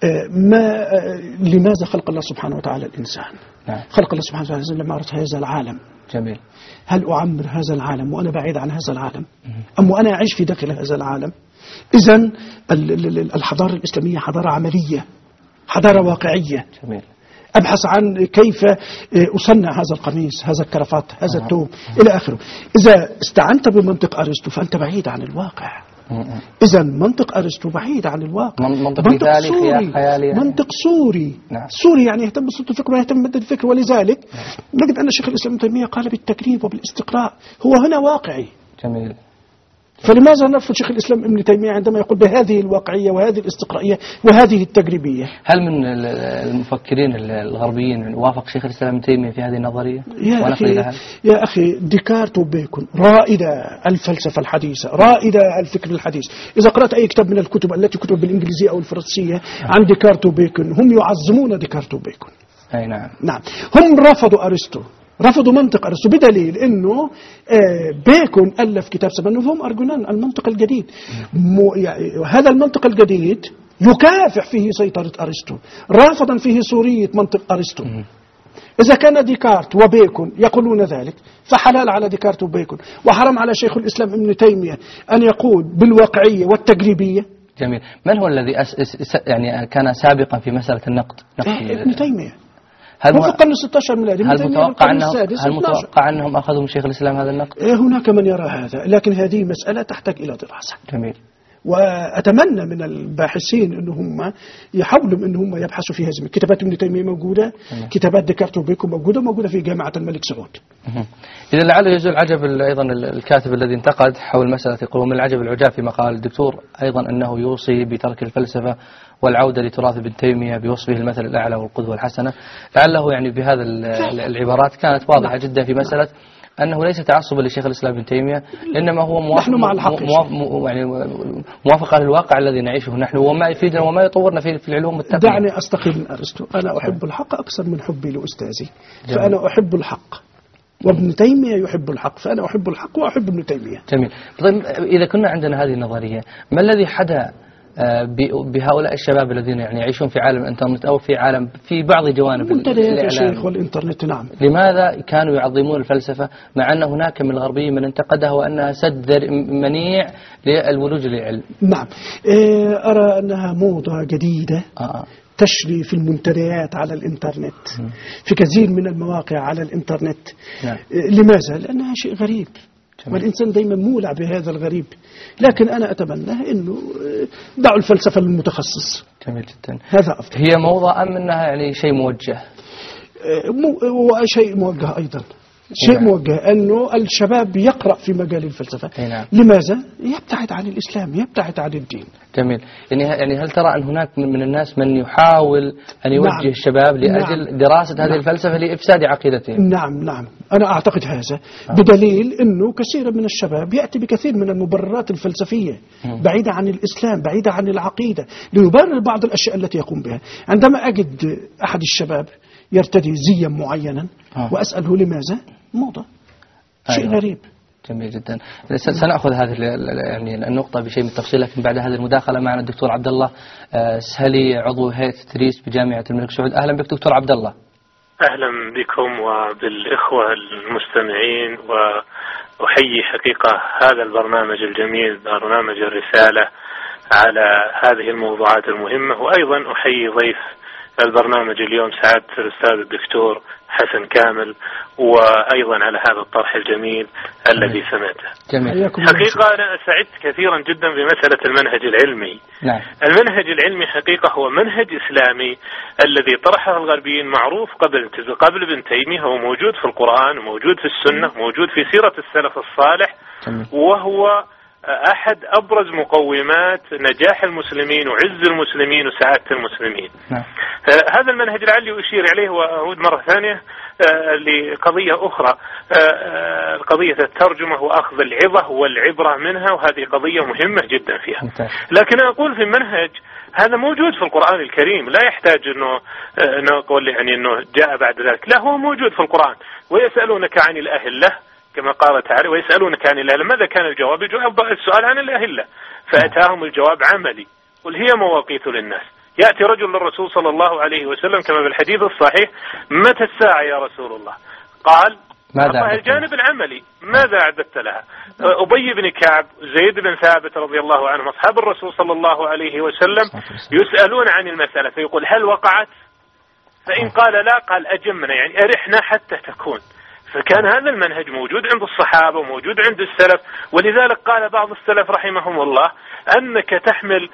ما لماذا خلق الله سبحانه وتعالى الإنسان؟ نعم. خلق الله سبحانه وتعالى لما أردت هذا العالم. جميل. هل أعمر هذا العالم وأنا بعيد عن هذا العالم أم وأنا أعيش في داخل هذا العالم؟ إذن الحضارة الإسلامية حضارة عملية، حضارة واقعية. جميل. أبحث عن كيف أصنع هذا القميص، هذا الكرافات، هذا الثوب إلى آخره. إذا استعنت بمنطق أرسطو فأنت بعيد عن الواقع. إذا منطق أرسطو بعيد عن الواقع. منطق مثالي سوري. خيالي. منطق سوري. نعم. سوري يعني يهتم بسلطة الفكر ويهتم بمدة الفكر، ولذلك نجد أن شيخ الإسلام ابن تيمية قال بالتجريب وبالاستقراء، هو هنا واقعي. جميل. فلماذا نرفض شيخ الإسلام ابن تيمية عندما يقول بهذه الواقعية وهذه الاستقرائية وهذه التجريبية؟ هل من المفكرين الغربيين وافق شيخ الإسلام ابن تيمية في هذه النظرية؟ يا أخي, يا أخي ديكارت وبيكون رائدة الفلسفة الحديثة، رائدة الفكر الحديث. إذا قرأت أي كتاب من الكتب التي كتب بالإنجليزية أو الفرنسية عن ديكارت وبيكون هم يعظمون ديكارت وبيكون. أي نعم. نعم. هم رفضوا أرسطو، رفضوا منطق أرسطو بدليل أنه بيكون ألف كتاب سماه هم أرجونان المنطق الجديد. يعني هذا المنطق الجديد يكافح فيه سيطرة أرسطو، رافضا فيه سورية منطق أرسطو. إذا كان ديكارت وبيكون يقولون ذلك فحلال على ديكارت وبيكون، وحرام على شيخ الإسلام ابن تيمية أن يقول بالواقعية والتجريبية. جميل. من هو الذي أس أس يعني كان سابقا في مسألة النقد؟ ابن تيمية. هل هو في القرن الستة عشر ميلادي. هل متوقع أنهم هل متوقع أنهم أخذوا من شيخ الإسلام هذا النقد؟ هناك من يرى هذا، لكن هذه مسألة تحتاج إلى دراسة. جميل. وأتمنى من الباحثين أنهم يحاولوا أنهم يبحثوا في هذه كتابات ابن تيمية موجودة، مم. كتابات ديكارت وبيكون موجودة موجودة في جامعة الملك سعود. إذا لعله يزول عجب أيضا الكاتب الذي انتقد حول مسألة يقول من العجب العجاب في مقال الدكتور أيضا أنه يوصي بترك الفلسفة والعودة لتراث ابن تيمية بوصفه المثل الأعلى والقدوة الحسنة. لعله يعني بهذا العبارات كانت واضحة جدا في مسألة أنه ليس تعصبا لشيخ الإسلام ابن تيمية، إنما هو موافق نحن مع الحق موافق يعني موافقة للواقع الذي نعيشه نحن وما يفيدنا وما يطورنا في في العلوم التقنية. دعني أستقيل من أرسطو، أنا أحب الحق أكثر من حبي لأستاذي، فأنا أحب الحق وابن تيمية يحب الحق، فأنا أحب الحق وأحب ابن تيمية. جميل. طيب إذا كنا عندنا هذه النظرية، ما الذي حدا بهؤلاء الشباب الذين يعني يعيشون في عالم الإنترنت أو في عالم في بعض جوانب الإعلام والإنترنت؟ نعم. لماذا كانوا يعظمون الفلسفة مع أن هناك من الغربيين من انتقدها وأنها سد منيع للولوج للعلم؟ نعم، أرى أنها موضة جديدة آه. تشري في المنتديات على الإنترنت، في كثير من المواقع على الإنترنت. نعم. لماذا؟ لأنها شيء غريب، والإنسان دايما مولع بهذا الغريب، لكن أنا أتمنى أنه دعوا الفلسفة للمتخصص. جميل جدا. هذا أفضل. هي موضة أم أنها يعني شيء موجه؟ وشيء موجه أيضا، شيء نعم. موجه أنه الشباب يقرأ في مجال الفلسفة. نعم. لماذا؟ يبتعد عن الإسلام، يبتعد عن الدين. جميل. يعني يعني هل ترى أن هناك من الناس من يحاول أن يوجه نعم. الشباب لأجل نعم. دراسة هذه نعم. الفلسفة لإفساد عقيدتهم؟ نعم نعم، أنا أعتقد هذا آه. بدليل أنه كثير من الشباب يأتي بكثير من المبررات الفلسفية م. بعيدة عن الإسلام، بعيدة عن العقيدة، ليبرر بعض الأشياء التي يقوم بها. عندما أجد أحد الشباب يرتدي زيا معينا آه. وأسأله لماذا؟ موضة، شيء أيوة. غريب. جميل جدا. سنأخذ هذه يعني النقطة بشيء من التفصيل، لكن بعد هذه المداخلة معنا الدكتور عبد الله سهلي، عضو هيئة التدريس بجامعة الملك سعود. أهلا بك دكتور عبد الله. أهلا بكم وبالإخوة المستمعين، وأحيي حقيقة هذا البرنامج الجميل، برنامج الرسالة، على هذه الموضوعات المهمة، وأيضا أحيي ضيف البرنامج اليوم سعادة الأستاذ الدكتور حسن كامل، وأيضا على هذا الطرح الجميل الذي سمعته. جميل. حقيقة أنا سعدت كثيرا جدا بمسألة المنهج العلمي. نعم. المنهج العلمي حقيقة هو منهج إسلامي الذي طرحه الغربيين، معروف قبل قبل ابن تيمية، هو موجود في القرآن وموجود في السنة، موجود في سيرة السلف الصالح. جميل. وهو أحد أبرز مقومات نجاح المسلمين وعز المسلمين وسعادة المسلمين. نعم. هذا المنهج العلي أشير عليه وأعود مرة ثانية لقضية أخرى، قضية الترجمة وأخذ العظة والعبرة منها، وهذه قضية مهمة جدا فيها. لكن أقول في المنهج هذا موجود في القرآن الكريم، لا يحتاج أنه نقول يعني أنه جاء بعد ذلك، لا، هو موجود في القرآن. ويسألونك عن الأهلة كما قال تعالى، ويسألونك عن الأهلة، ماذا كان الجواب؟ الجواب السؤال عن الأهلة، فأتاهم الجواب عملي، قل هي مواقيت للناس. يأتي رجل للرسول صلى الله عليه وسلم كما بالحديث الصحيح: متى الساعة يا رسول الله؟ قال: ماذا الجانب العملي، ماذا أعددت لها؟ أبي بن كعب، زيد بن ثابت رضي الله عنهم، أصحاب الرسول صلى الله عليه وسلم، يسألون عن المسألة فيقول: هل وقعت؟ فإن قال لا، قال: أجمنا، يعني أرحنا حتى تكون. فكان هذا المنهج موجود عند الصحابة وموجود عند السلف، ولذلك قال بعض السلف رحمهم الله: أنك تحمل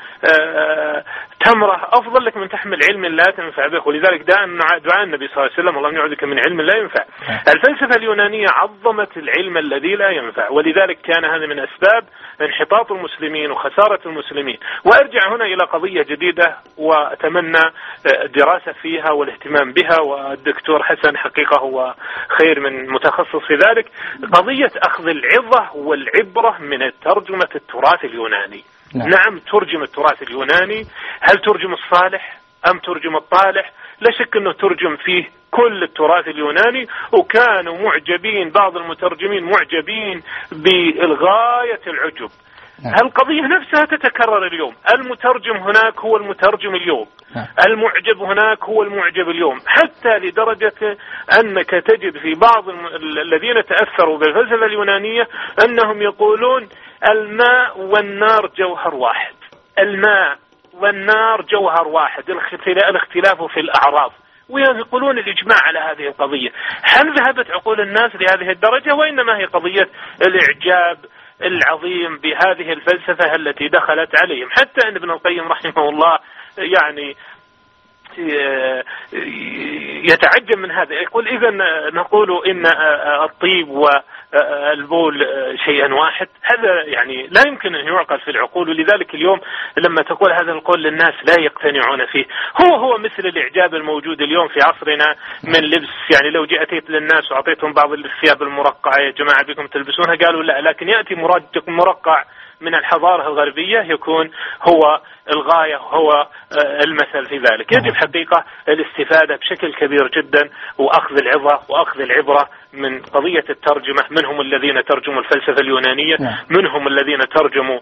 تمرة أفضل لك من تحمل علم لا تنفع به. ولذلك دعاء النبي صلى الله عليه وسلم: اللهم يعوذك من علم لا ينفع. الفلسفة اليونانية عظمت العلم الذي لا ينفع، ولذلك كان هذا من أسباب انحطاط المسلمين وخسارة المسلمين. وأرجع هنا إلى قضية جديدة وأتمنى دراسة فيها والاهتمام بها، والدكتور حسن حقيقة هو خير من متخصص في ذلك، قضية أخذ العظة والعبرة من الترجمة التراث اليوناني. نعم. نعم، ترجم التراث اليوناني، هل ترجم الصالح أم ترجم الطالح؟ لا شك أنه ترجم فيه كل التراث اليوناني، وكانوا معجبين، بعض المترجمين معجبين بالغاية العجب. نعم. القضية نفسها تتكرر اليوم، المترجم هناك هو المترجم اليوم. نعم. المعجب هناك هو المعجب اليوم، حتى لدرجة أنك تجد في بعض الذين تأثروا بالفلسفة اليونانية أنهم يقولون الماء والنار جوهر واحد، الماء والنار جوهر واحد، الاختلاف في الأعراض، ويقولون الإجماع على هذه القضية. هل ذهبت عقول الناس لهذه الدرجة؟ وإنما هي قضية الإعجاب العظيم بهذه الفلسفة التي دخلت عليهم، حتى أن ابن القيم رحمه الله يعني يتعجب من هذا، يقول إذا نقول إن الطيب والبول شيئا واحد، هذا يعني لا يمكن أن يعقل في العقول. ولذلك اليوم لما تقول هذا القول للناس لا يقتنعون فيه. هو هو مثل الإعجاب الموجود اليوم في عصرنا من لبس، يعني لو جئت للناس وأعطيتهم بعض الثياب المرقعة يا جماعة بكم تلبسونها قالوا لا، لكن يأتي مرقع من الحضارة الغربية يكون هو الغاية، هو المثل في ذلك. يجب حقيقة الاستفادة بشكل كبير جدا وأخذ العظة وأخذ العبرة من قضية الترجمة. منهم الذين ترجموا الفلسفة اليونانية، منهم الذين ترجموا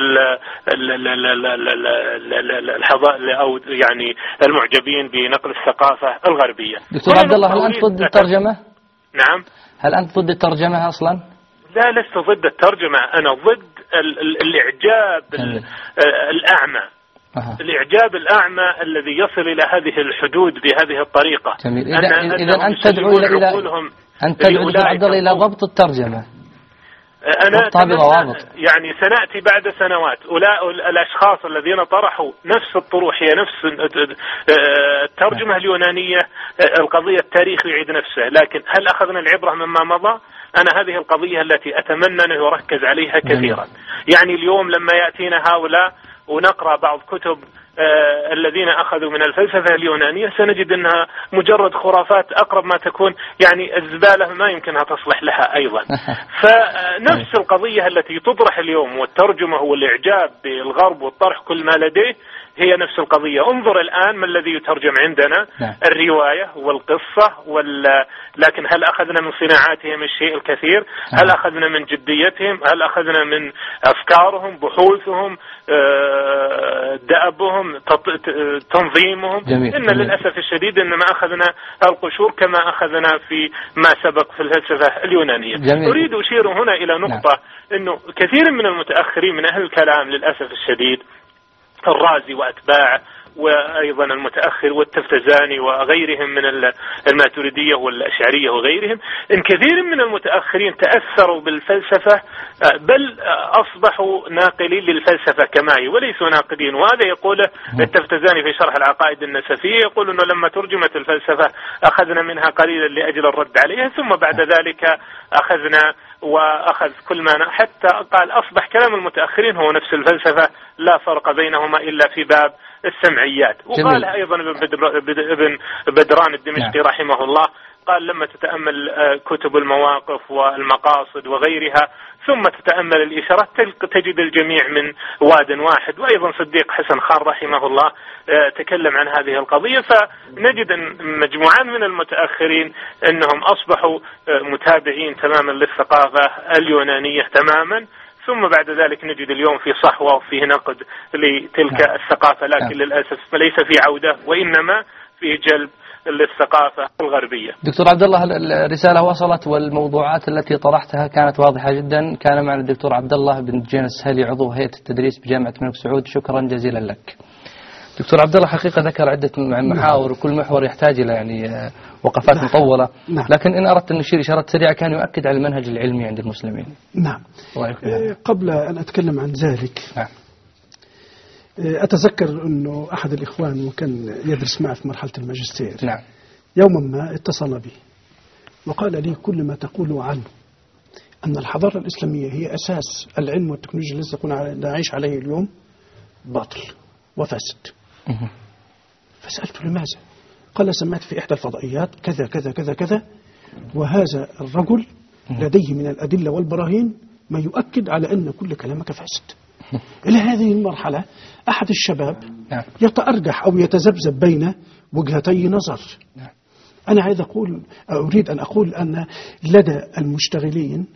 الحضارة أو يعني المعجبين بنقل الثقافة الغربية. دكتور عبد الله، هل أنت ضد الترجمة؟ نعم. هل أنت ضد الترجمة أصلا؟ لا، لست ضد الترجمة، أنا ضد الإعجاب الأعمى. أه. الإعجاب الأعمى الذي يصل إلى هذه الحدود بهذه الطريقة. جميل. إذا إذا أنت تدعو إلى إلى أنت تدعو دكتور عبد الله إلى ضبط الترجمة. أنا يعني سنأتي بعد سنوات أولاء الأشخاص الذين طرحوا نفس الطروح، هي نفس الترجمة اليونانية، القضية التاريخ يعيد نفسه، لكن هل أخذنا العبرة مما مضى؟ أنا هذه القضية التي أتمنى أن يركز عليها كثيرا. يعني اليوم لما يأتينا هؤلاء ونقرأ بعض كتب آه الذين أخذوا من الفلسفة اليونانية سنجد أنها مجرد خرافات، أقرب ما تكون يعني الزبالة ما يمكنها تصلح لها أيضا. فنفس القضية التي تطرح اليوم والترجمة والإعجاب بالغرب والطرح كل ما لديه هي نفس القضية. انظر الآن ما الذي يترجم عندنا، الرواية والقصة وال... لكن هل أخذنا من صناعاتهم الشيء الكثير؟ هل أخذنا من جديتهم؟ هل أخذنا من أفكارهم، بحوثهم، دأبهم، تنظيمهم؟ جميل. إن جميل. للأسف الشديد إن ما أخذنا القشور كما أخذنا في ما سبق في الفلسفة اليونانية. جميل. أريد أشير هنا إلى نقطة، إنه كثير من المتأخرين من أهل الكلام للأسف الشديد، الرازي وأتباعه وأيضا المتأخر والتفتزاني وغيرهم من الماتريدية والأشعرية وغيرهم، إن كثير من المتأخرين تأثروا بالفلسفة بل أصبحوا ناقلين للفلسفة كما هي وليسوا ناقدين. وهذا يقوله التفتزاني في شرح العقائد النسفية، يقول أنه لما ترجمت الفلسفة أخذنا منها قليلا لأجل الرد عليها، ثم بعد ذلك أخذنا وأخذ كل ما، حتى قال أصبح كلام المتأخرين هو نفس الفلسفة، لا فرق بينهما إلا في باب السمعيات. وقال أيضا ابن بدران الدمشقي رحمه الله، قال لما تتأمل كتب المواقف والمقاصد وغيرها ثم تتأمل الإشارات تجد الجميع من واد واحد. وأيضا صديق حسن خان رحمه الله تكلم عن هذه القضية. فنجد مجموعة من المتأخرين أنهم أصبحوا متابعين تماما للثقافة اليونانية تماما، ثم بعد ذلك نجد اليوم في صحوة وفيه نقد لتلك الثقافة، لكن للأسف ليس في عودة وإنما في جلب للثقافة الغربية. دكتور عبد الله، الرسالة وصلت والموضوعات التي طرحتها كانت واضحة جدا. كان معنا الدكتور عبد الله بن جين السهلي عضو هيئة التدريس بجامعة الملك سعود، شكرا جزيلا لك. دكتور عبد الله، حقيقة ذكر عدة محاور وكل محور يحتاج إلى يعني وقفات نعم. مطولة، نعم. لكن إن أردت أن نشير إشارات سريعة كان يؤكد على المنهج العلمي عند المسلمين. نعم. قبل أن أتكلم عن ذلك نعم. أتذكر أنه أحد الإخوان وكان يدرس معي في مرحلة الماجستير نعم. يوما ما اتصل بي وقال لي كل ما تقول عنه أن الحضارة الإسلامية هي أساس العلم والتكنولوجيا التي نعيش عليه اليوم باطل وفاسد. فسألت لماذا؟ قال سمعت في إحدى الفضائيات كذا كذا كذا كذا، وهذا الرجل لديه من الأدلة والبراهين ما يؤكد على أن كل كلامك فاسد. إلى هذه المرحلة أحد الشباب يتأرجح أو يتذبذب بين وجهتي نظر. أنا عايز أقول أريد أن أقول أن لدى المشتغلين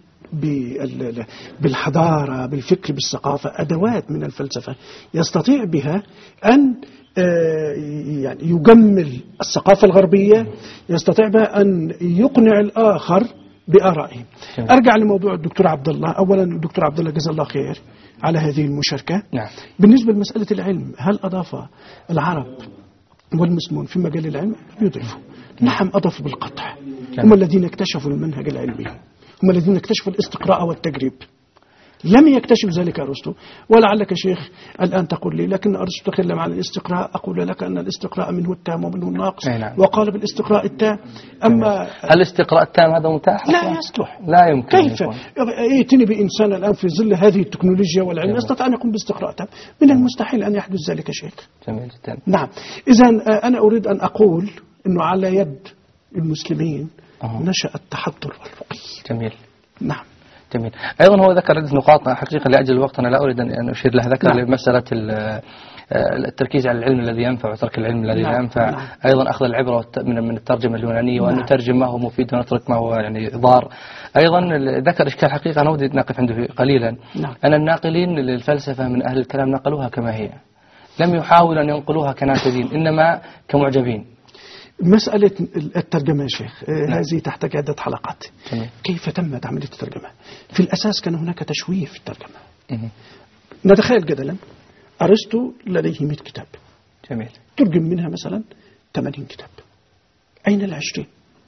بالحضارة بالفكر بالثقافة أدوات من الفلسفة يستطيع بها أن يعني يجمل الثقافة الغربية، يستطيع بها أن يقنع الآخر بآرائه. أرجع لموضوع الدكتور عبد الله. أولا الدكتور عبد الله جزاه الله خير على هذه المشاركة. نعم. بالنسبة لمسألة العلم، هل أضاف العرب والمسلمون في مجال العلم؟ يضيفوا. نعم أضافوا بالقطع. هم الذين اكتشفوا المنهج العلمي، هم الذين اكتشفوا الاستقراء والتجريب. لم يكتشف ذلك أرسطو. ولعلك شيخ الآن تقول لي لكن أرسطو تكلم عن الاستقراء، أقول لك أن الاستقراء منه التام ومنه الناقص، نعم. وقال بالاستقراء التام. أما هل الاستقراء التام هذا متاح؟ لا يصلح، لا يمكن. كيف يأتيني بإنسان الآن في ظل هذه التكنولوجيا والعلم يستطيع أن يقوم باستقراء تام؟ من المستحيل أن يحدث ذلك شيخ. جميل جدا. نعم. إذا أنا أريد أن أقول أنه على يد المسلمين أه. نشأ التحضر والرقي. جميل. نعم. جميل. أيضا هو ذكر عدة نقاط حقيقة لأجل الوقت أنا لا أريد أن أشير لها. ذكر نعم. مسألة التركيز على العلم الذي ينفع وترك العلم الذي لا ينفع. نعم. أيضا أخذ العبرة من الترجمة اليونانية وأن نترجم ما هو مفيد ونترك ما هو يعني ضار. أيضا ذكر إشكال حقيقة أنا ودي نقف عنده قليلا. نعم. أن الناقلين للفلسفة من أهل الكلام نقلوها كما هي، لم يحاولوا أن ينقلوها كناقدين إنما كمعجبين. مسألة الترجمة يا شيخ نعم. هذه تحتاج عدة حلقات. جميل. كيف تمت عملية الترجمة؟ في الأساس كان هناك تشويه في الترجمة. مه. نتخيل جدلا أرسطو لديه مئة كتاب. جميل. ترجم منها مثلا ثمانين كتاب، أين العشرين؟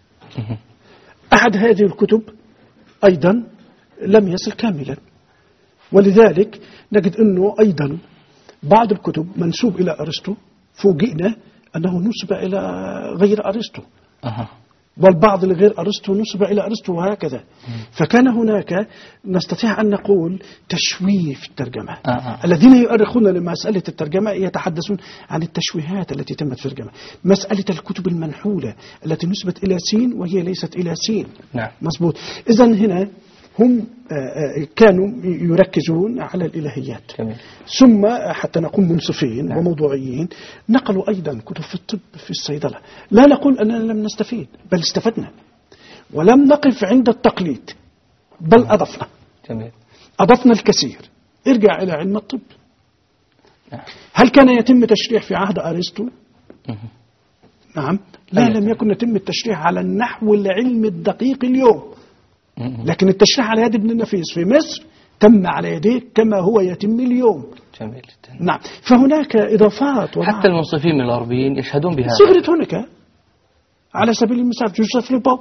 أحد هذه الكتب أيضا لم يصل كاملا، ولذلك نجد أنه أيضا بعض الكتب منسوب إلى أرسطو فوجئنا أنه نسب إلى غير أرسطو. أه. والبعض لغير أرسطو نسب إلى أرسطو وهكذا. مم. فكان هناك نستطيع أن نقول تشويه في الترجمة. أه. الذين يؤرخون لمسألة الترجمة يتحدثون عن التشويهات التي تمت في الترجمة، مسألة الكتب المنحولة التي نسبت إلى سين وهي ليست إلى سين. نعم. مظبوط. إذن هنا هم كانوا يركزون على الإلهيات. جميل. ثم حتى نكون منصفين نعم. وموضوعيين نقلوا أيضا كتب في الطب في الصيدلة. لا نقول أننا لم نستفيد، بل استفدنا ولم نقف عند التقليد، بل أضفنا. جميل. أضفنا الكثير. ارجع إلى علم الطب. نعم. هل كان يتم تشريح في عهد أرسطو؟ نعم. لا، لم يكن يتم التشريح على النحو العلمي الدقيق اليوم، لكن التشريح على يد ابن النفيس في مصر تم على يديه كما هو يتم اليوم. جميل جدا. نعم. فهناك إضافات حتى المنصفين من الغربيين يشهدون بهذا. صغرت هناك على سبيل المثال جوزيف ليبو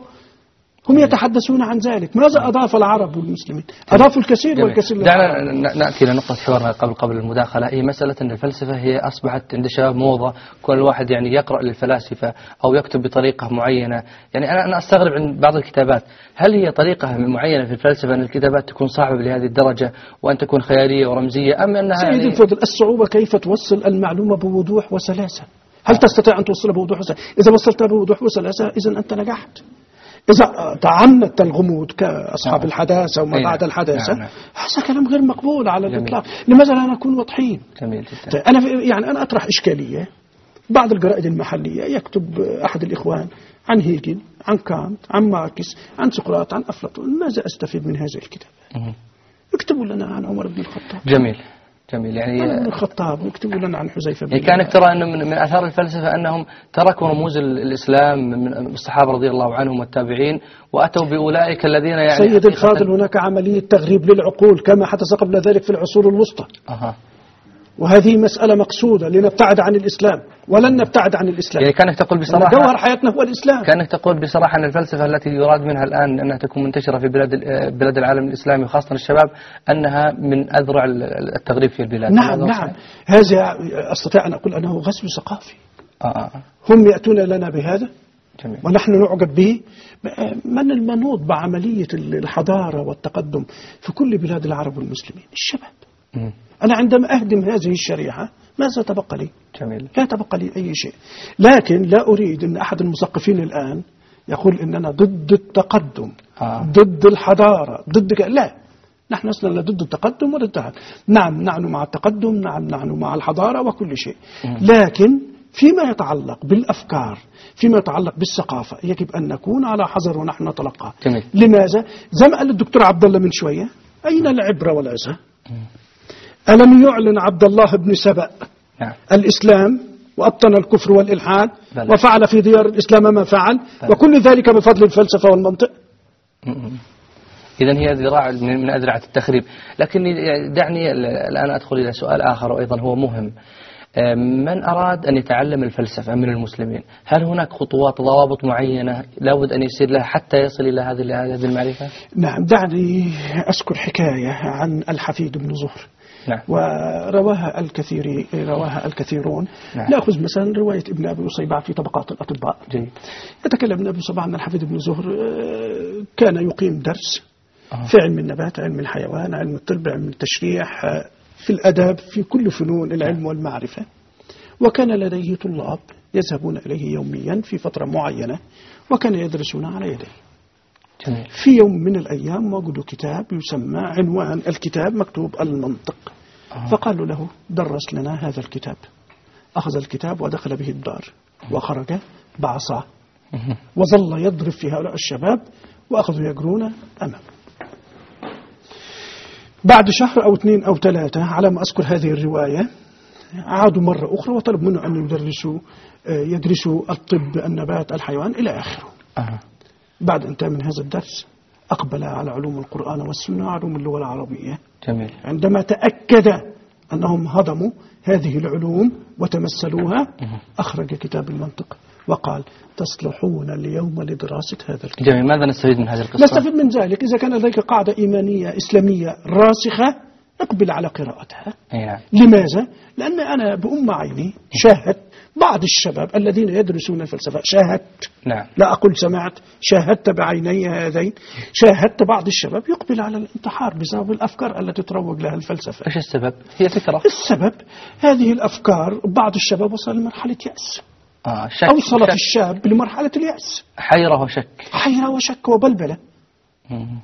هم يتحدثون عن ذلك. ماذا أضاف العرب والمسلمين؟ أضافوا الكثير جميل. والكثير. دعنا نأتي إلى نقطة حوارنا قبل قبل المداخلة، هي مسألة أن الفلسفة هي أصبحت عند الشباب موضة، كل واحد يعني يقرأ للفلاسفة أو يكتب بطريقة معينة. يعني أنا أنا أستغرب عن بعض الكتابات، هل هي طريقة معينة في الفلسفة أن الكتابات تكون صعبة لهذه الدرجة وأن تكون خيالية ورمزية، أم أنها سيدي يعني الفضل الصعوبة كيف توصل المعلومة بوضوح وسلاسة؟ هل تستطيع أن توصلها بوضوح وسلاسة؟ إذا وصلتها بوضوح وسلاسة إذا أنت نجحت. إذا تعنت الغموض كأصحاب نعم. الحداثة وما بعد الحداثة، نعم. هذا كلام غير مقبول على الإطلاق. لماذا لا نكون واضحين؟ جميل جدا. أنا يعني أنا أطرح إشكالية. بعض الجرائد المحلية يكتب أحد الإخوان عن هيجل، عن كانت، عن ماركس، عن سقراط، عن أفلاطون. ماذا أستفيد من هذا الكتاب؟ اكتبوا لنا عن عمر بن الخطاب. جميل. جميل. يعني عمر بن الخطاب، ويكتبوا لنا عن حذيفة بن يعني كانك ترى أنه من, من آثار الفلسفة أنهم تركوا رموز الإسلام من الصحابة رضي الله عنهم والتابعين وأتوا بأولئك الذين يعني سيد الفاضل هناك عملية تغريب للعقول كما حدث قبل ذلك في العصور الوسطى. أها. وهذه مسألة مقصودة لنبتعد عن الإسلام، ولن نبتعد عن الإسلام. يعني كانك تقول بصراحة جوهر حياتنا هو الإسلام. كانك تقول بصراحة أن الفلسفة التي يراد منها الآن أنها تكون منتشرة في بلاد بلاد العالم الإسلامي وخاصة الشباب أنها من أذرع التغريب في البلاد. نعم نعم. هذا أستطيع أن أقول أنه غزو ثقافي. آه. هم يأتون لنا بهذا. جميل. ونحن نعجب به. من المنوط بعملية الحضارة والتقدم في كل بلاد العرب والمسلمين؟ الشباب. م. أنا عندما أهدم هذه الشريحة ماذا تبقى لي؟ جميل. لا تبقى لي أي شيء. لكن لا أريد أن أحد المثقفين الآن يقول إننا ضد التقدم. آه. ضد الحضارة ضد ك... لا، نحن أصلا لا ضد التقدم ولا التقدم. نعم نحن مع التقدم، نعم نحن مع الحضارة وكل شيء. م. لكن فيما يتعلق بالأفكار، فيما يتعلق بالثقافة، يجب أن نكون على حذر ونحن نتلقى. جميل. لماذا؟ زي ما قال الدكتور عبد الله من شوية، أين العبرة والعظة؟ ألم يعلن عبد الله بن سبأ نعم. الإسلام وأبطن الكفر والإلحاد بلد. وفعل في ديار الإسلام ما فعل بلد. وكل ذلك بفضل الفلسفة والمنطق. إذن هي ذراع من أذرعة التخريب. لكن دعني الآن أدخل إلى سؤال آخر وأيضا هو مهم. من أراد أن يتعلم الفلسفة من المسلمين، هل هناك خطوات ضوابط معينة لابد أن يسير لها حتى يصل إلى هذه هذه المعرفة؟ نعم، دعني أذكر حكاية عن الحفيد بن زهر. نعم. ورواها الكثير رواها الكثيرون. نعم. نأخذ مثلا رواية ابن أبي صيبع في طبقات الأطباء. جيد. يتكلم ابن أبي صيبع عن الحفيد بن زهر كان يقيم درس أه. في علم النبات، علم الحيوان، علم الطب، علم التشريح، في الأدب، في كل فنون العلم والمعرفة. وكان لديه طلاب يذهبون إليه يوميا في فترة معينة وكان يدرسون على يديه. جميل. في يوم من الأيام وجدوا كتاب يسمى، عنوان الكتاب مكتوب المنطق. آه. فقالوا له درس لنا هذا الكتاب. أخذ الكتاب ودخل به الدار وخرج بعصاه وظل يضرب في هؤلاء الشباب وأخذوا يجرون أمامه. بعد شهر أو اثنين أو ثلاثة على ما أذكر هذه الرواية عادوا مرة أخرى وطلب منه أن يدرسوا يدرسوا الطب، النبات، الحيوان إلى آخره. آه. بعد انتهى من هذا الدرس أقبل على علوم القرآن والسنة وعلوم اللغة العربية. جميل. عندما تأكد أنهم هضموا هذه العلوم وتمثلوها أخرج كتاب المنطق وقال تصلحون اليوم لدراسة هذا الكتاب. جميل. ماذا نستفيد من هذه القصة؟ نستفيد من ذلك إذا كان لديك قاعدة إيمانية إسلامية راسخة اقبل على قراءتها. يعني. لماذا؟ لأن أنا بأم عيني شاهدت بعض الشباب الذين يدرسون الفلسفة، شاهدت. نعم. لا أقول سمعت، شاهدت بعيني هذين، شاهدت بعض الشباب يقبل على الانتحار بسبب الأفكار التي تروج لها الفلسفة. إيش السبب؟ هي فكرة. السبب هذه الأفكار، بعض الشباب وصل لمرحلة يأس. آه شك. أوصلت شك. الشاب لمرحلة اليأس. حيرة وشك. حيرة وشك وبلبلة. مم.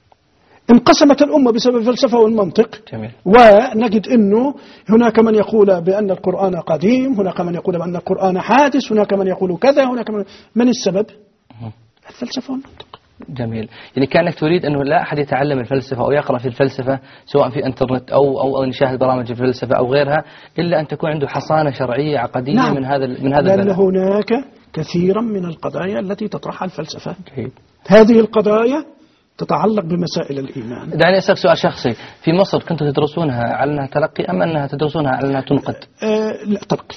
انقسمت الأمة بسبب الفلسفة والمنطق. جميل. ونجد أنه هناك من يقول بأن القرآن قديم، هناك من يقول بأن القرآن حادث، هناك من يقول كذا، هناك من من السبب؟ الفلسفة والمنطق. جميل. يعني كأنك تريد أنه لا أحد يتعلم الفلسفة أو يقرأ في الفلسفة سواء في انترنت أو أو يشاهد برامج الفلسفة أو غيرها إلا أن تكون عنده حصانة شرعية عقدية. نعم. من هذا من هذا لأن هناك كثيرا من القضايا التي تطرحها الفلسفة. جيد. هذه القضايا تتعلق بمسائل الإيمان. دعني أسألك سؤال شخصي، في مصر كنتوا تدرسونها على أنها تلقي أم أنها تدرسونها على أنها تنقد؟ أه لا تلقي.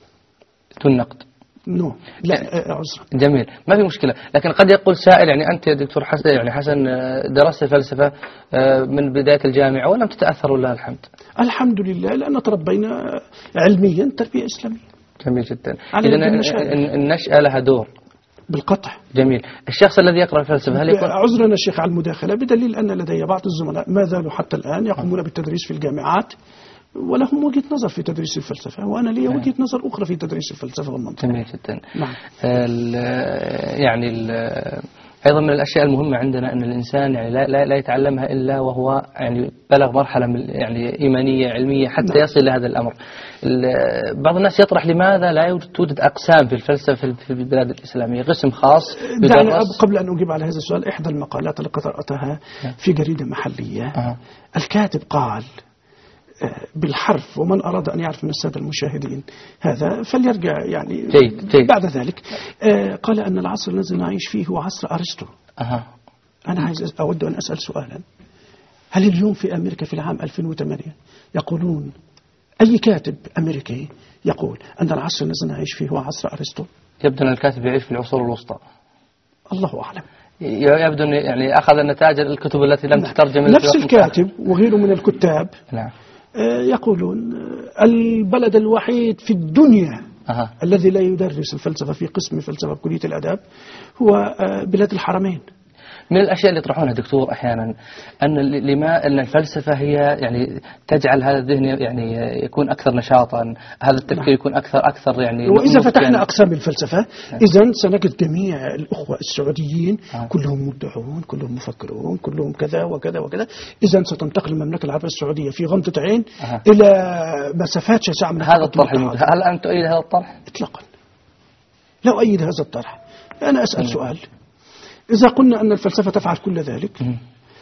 تنقد؟ نو لا عذرا. جميل، ما في مشكلة، لكن قد يقول سائل يعني أنت يا دكتور حسن يعني حسن درست الفلسفة من بداية الجامعة ولم تتأثر لله الحمد. الحمد لله لأن تربينا علميا تربية إسلامية. جميل جدا. إذن النشأة لها دور. بالقطع. جميل. الشخص الذي يقرأ الفلسفة هل يكون عذرا الشيخ على المداخلة، بدليل أن لدي بعض الزملاء ما زالوا حتى الآن يقومون بالتدريس في الجامعات ولهم وجهة نظر في تدريس الفلسفة، وأنا لي وجهة نظر أخرى في تدريس الفلسفة والمنطق. جميل جدا. نعم. ال يعني ال أيضا من الأشياء المهمة عندنا أن الإنسان يعني لا, لا, لا يتعلمها إلا وهو يعني بلغ مرحلة من يعني إيمانية علمية حتى نعم. يصل لهذا الأمر. بعض الناس يطرح لماذا لا يوجد توجد أقسام في الفلسفة في البلاد الإسلامية، قسم خاص دعني قبل أن أجيب على هذا السؤال، إحدى المقالات التي قرأتها في جريدة محلية أه. الكاتب قال بالحرف، ومن أراد أن يعرف من السادة المشاهدين هذا فليرجع يعني جيد جيد. بعد ذلك قال أن العصر الذي نعيش فيه هو عصر أرسطو. أه. أنا عايز أود أن أسأل سؤالا، هل اليوم في أمريكا في العام ألفين وثمانية يقولون أي كاتب أمريكي يقول أن العصر الذي نعيش فيه هو عصر أرسطو؟ يبدو أن الكاتب يعيش في العصور الوسطى. الله أعلم. يبدو أن يعني أخذ النتائج الكتب التي لم تترجم. نفس الكاتب وغيره من الكتاب نعم. يقولون البلد الوحيد في الدنيا أه. الذي لا يدرس الفلسفة في قسم فلسفة بكلية الآداب هو بلاد الحرمين. من الأشياء اللي يطرحونها دكتور أحيانا أن لما أن الفلسفة هي يعني تجعل هذا الذهن يعني يكون أكثر نشاطا، هذا التفكير يكون أكثر أكثر يعني. وإذا فتحنا يعني أقسام الفلسفة إذا سنجد جميع الأخوة السعوديين آه. كلهم مبدعون، كلهم مفكرون، كلهم كذا وكذا وكذا. إذا ستنتقل المملكة العربية السعودية في غمضة عين آه. إلى مسافات شاسعة من هذا الطرح. هل أنت تؤيد هذا الطرح؟ إطلاقا لا أؤيد هذا الطرح. أنا أسأل م. سؤال، إذا قلنا أن الفلسفة تفعل كل ذلك م.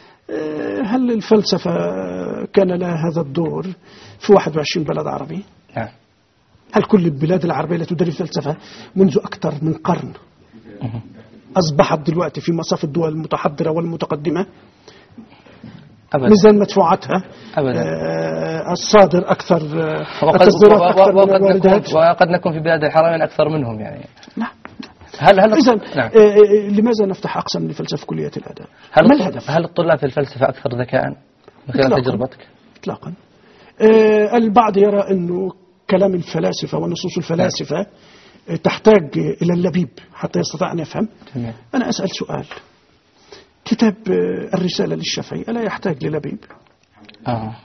هل الفلسفة كان لها هذا الدور في واحد وعشرين بلد عربي؟ نعم. هل كل البلاد العربية التي تدرس فلسفة منذ أكثر من قرن أصبحت دلوقتي في مصاف الدول المتحضرة والمتقدمة؟ أبداً. ميزان مدفوعاتها أبداً. آه الصادر أكثر، وقد, التصديرات أكثر وقد, من الواردات، نكون وقد نكون في بلاد الحرمين أكثر منهم يعني. نعم. هل هل إذن نعم. آه لماذا نفتح أقسام لفلسفة كلية الآداب؟ هل ما الهدف؟ هل الطلاب في الفلسفة أكثر ذكاء من خلال تجربتك؟ إطلاقا. آه البعض يرى أنه كلام الفلاسفة ونصوص الفلاسفة نعم. تحتاج إلى اللبيب حتى يستطيع أن يفهم. جميل. أنا أسأل سؤال، كتاب الرسالة للشافعي ألا يحتاج للبيب؟ آه.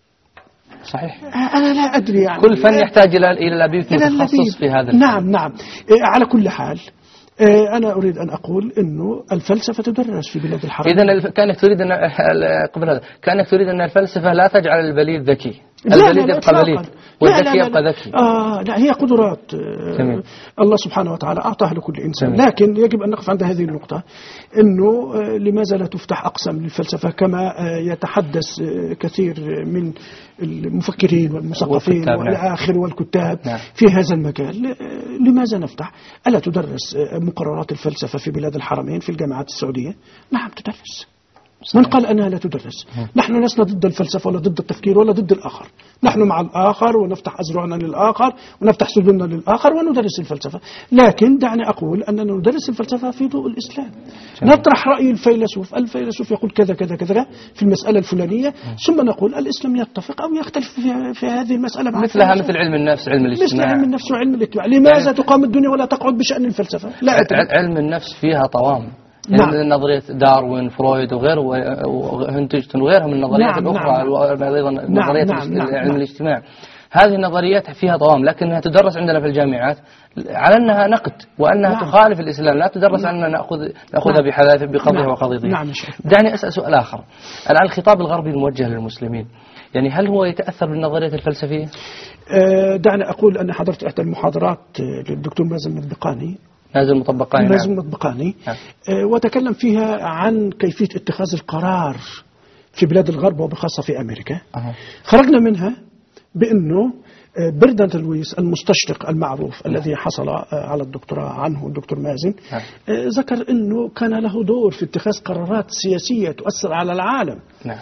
صحيح. أنا لا أدري يعني. كل فن يحتاج إلى إلى لبيب متخصص في هذا الفن. نعم نعم. على كل حال أنا أريد أن أقول إنه الفلسفة تدرس في بلاد الحرم. إذا كأنك تريد أن قبل هذا كأنك تريد أن الفلسفة لا تجعل البليد ذكي. البليد يبقى بليد والذكي يبقى ذكي. آه لا، هي قدرات آه الله سبحانه وتعالى أعطاها لكل إنسان. جميل. لكن يجب أن نقف عند هذه النقطة، إنه آه لماذا لا تفتح أقسام للفلسفة كما آه يتحدث آه كثير من المفكرين والمثقفين والآخر والكتاب نعم. في هذا المجال. آه لماذا نفتح؟ ألا تدرس آه مقررات الفلسفة في بلاد الحرمين في الجامعات السعودية؟ نعم تدرس. صحيح. من قال أنها لا تدرس؟ نحن لسنا ضد الفلسفة ولا ضد التفكير ولا ضد الآخر، نحن مع الآخر ونفتح أذرعنا للآخر ونفتح سبلنا للآخر وندرس الفلسفة، لكن دعني أقول أننا ندرس الفلسفة في ضوء الإسلام. جميل. نطرح رأي الفيلسوف، الفيلسوف يقول كذا كذا كذا في المسألة الفلانية، م. ثم نقول الإسلام يتفق أو يختلف في, في هذه المسألة. مثلها مثل علم النفس، علم الاجتماع. مثل علم النفس وعلم الاجتماع. لماذا يعني تقام الدنيا ولا تقعد بشأن الفلسفة؟ لا علم النفس فيها طوام. يعني نعم. نظرية داروين، فرويد وغيره وهنتجتون وغيرهم من النظريات نعم الأخرى نعم. أيضا نظرية نعم. علم نعم. الاجتماع، هذه النظريات فيها طوام، لكنها تدرس عندنا في الجامعات على أنها نقد وأنها نعم. تخالف الإسلام، لا تدرس نعم. أننا نأخذ نأخذها نعم. بحذافير بقضية نعم. وقضيتين. نعم. دعني أسأل سؤال آخر. الآن الخطاب الغربي الموجه للمسلمين، يعني هل هو يتأثر بالنظرية الفلسفية؟ أه دعني أقول أن حضرت إحدى المحاضرات للدكتور مازن المطبقاني مازن المطبقاني مازن المطبقاني نعم. أه وتكلم فيها عن كيفية اتخاذ القرار في بلاد الغرب وبخاصة في أمريكا. أه. خرجنا منها بأنه برنارد لويس المستشرق المعروف نعم. الذي حصل على الدكتوراه عنه الدكتور مازن نعم. ذكر أنه كان له دور في اتخاذ قرارات سياسية تؤثر على العالم. نعم.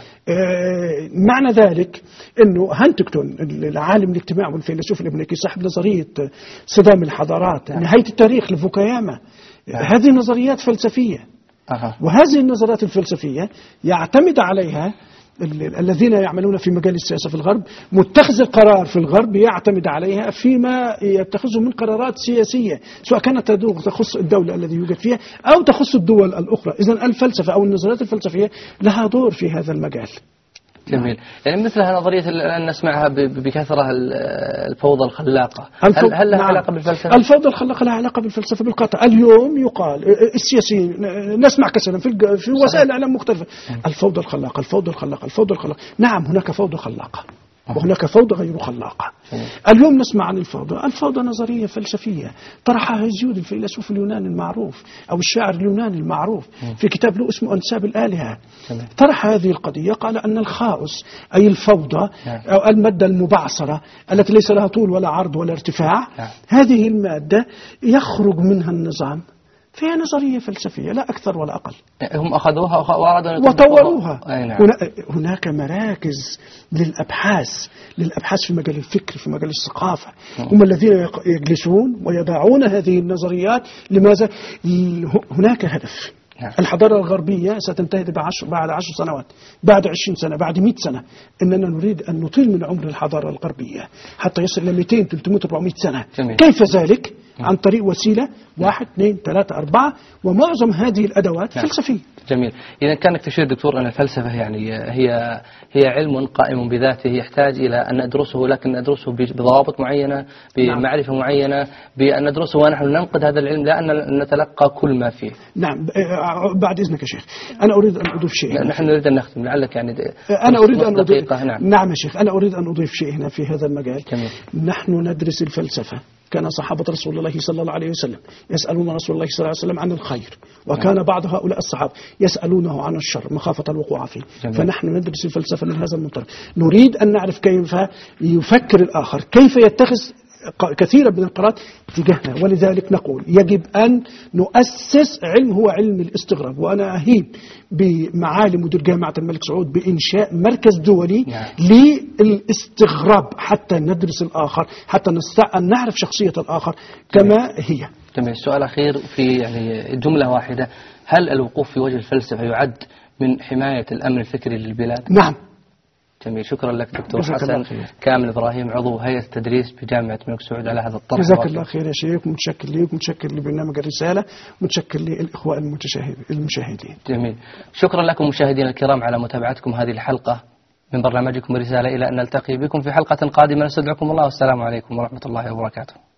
معنى ذلك أنه هانتكتون العالم الاجتماع والفيلسوف الأمريكي صاحب نظرية صدام الحضارات نعم. نهاية التاريخ لفوكوياما نعم. هذه نظريات فلسفية. أه. وهذه النظريات الفلسفية يعتمد عليها الذين يعملون في مجال السياسة في الغرب، متخذ القرار في الغرب يعتمد عليها فيما يتخذه من قرارات سياسية، سواء كانت تخص الدولة التي يوجد فيها أو تخص الدول الأخرى. إذن الفلسفة أو النظريات الفلسفية لها دور في هذا المجال. جميل. يعني مثلها نظرية الآن نسمعها بكثرة الفوضى الخلاقة، الفو... هل, هل لها نعم. علاقة بالفلسفة؟ الفوضى الخلاقة لها علاقة بالفلسفة بالقطع. اليوم يقال السياسيين نسمع كثيرا في, الج... في وسائل الإعلام مختلفة الفوضى الخلاقة الفوضى الخلاقة الفوضى الخلاقة. نعم هناك فوضى خلاقة وهناك فوضى غير خلاقة. اليوم نسمع عن الفوضى. الفوضى نظرية فلسفية طرحها هيزيود الفيلسوف اليوناني المعروف أو الشاعر اليوناني المعروف في كتاب له اسمه أنساب الآلهة. طرح هذه القضية، قال أن الخاوس أي الفوضى أو المادة المبعثرة التي ليس لها طول ولا عرض ولا ارتفاع، هذه المادة يخرج منها النظام، فهي نظرية فلسفية لا أكثر ولا أقل. هم أخذوها وأرادوا وطوروها. هناك مراكز للأبحاث للأبحاث في مجال الفكر في مجال الثقافة، هم الذين يجلسون ويضعون هذه النظريات. لماذا؟ هناك هدف. الحضارة الغربية ستنتهي بعد عشر سنوات، بعد عشرين سنة، بعد مئة سنة. إننا نريد أن نطيل من عمر الحضارة الغربية حتى يصل إلى مئتين ثلاثمئة أربعمئة سنة. جميل. كيف ذلك؟ عن طريق وسيلة واحد اثنين ثلاثة أربعة، ومعظم هذه الأدوات نعم. فلسفية. جميل. إذا كانك تشير دكتور أن الفلسفة يعني هي هي علم قائم بذاته، يحتاج إلى أن ندرسه، لكن ندرسه بضوابط معينة، بمعرفة نعم. معينة، بأن ندرسه ونحن ننقد هذا العلم لا أن نتلقى كل ما فيه. نعم. بعد إذنك يا شيخ أنا أريد أن أضيف شيء. نحن نريد أن نختم لعلك يعني أنا أريد أن أضيف. نعم. نعم يا شيخ أنا أريد أن أضيف شيء هنا في هذا المجال. جميل. نحن ندرس الفلسفة. كان صحابة رسول الله صلى الله عليه وسلم يسألون رسول الله صلى الله عليه وسلم عن الخير، وكان بعض هؤلاء الصحابة يسألونه عن الشر مخافة الوقوع فيه. جميل. فنحن ندرس الفلسفة من هذا المنطلق، نريد أن نعرف كيف يفكر الآخر، كيف يتخذ كثيرا من القراءات تجاهنا، ولذلك نقول يجب أن نؤسس علم هو علم الاستغراب. وأنا أهيب بمعالي مدير جامعة الملك سعود بإنشاء مركز دولي نعم. للاستغراب حتى ندرس الآخر، حتى نستطيع أن نعرف شخصية الآخر كما هي. جميل. سؤال أخير في يعني جملة واحدة، هل الوقوف في وجه الفلسفة يعد من حماية الأمن الفكري للبلاد؟ نعم. جميل. شكرا لك دكتور حسن كامل إبراهيم، عضو هيئة التدريس بجامعة الملك سعود، على هذا الطرح. جزاك الله خير يا شيخ، متشكر ليك، متشكر لبرنامج الرسالة، متشكر للإخوة المشاهدين. جميل. شكرا لكم مشاهدينا الكرام على متابعتكم هذه الحلقة من برنامجكم الرسالة. إلى أن نلتقي بكم في حلقة قادمة، نستودعكم الله والسلام عليكم ورحمة الله وبركاته.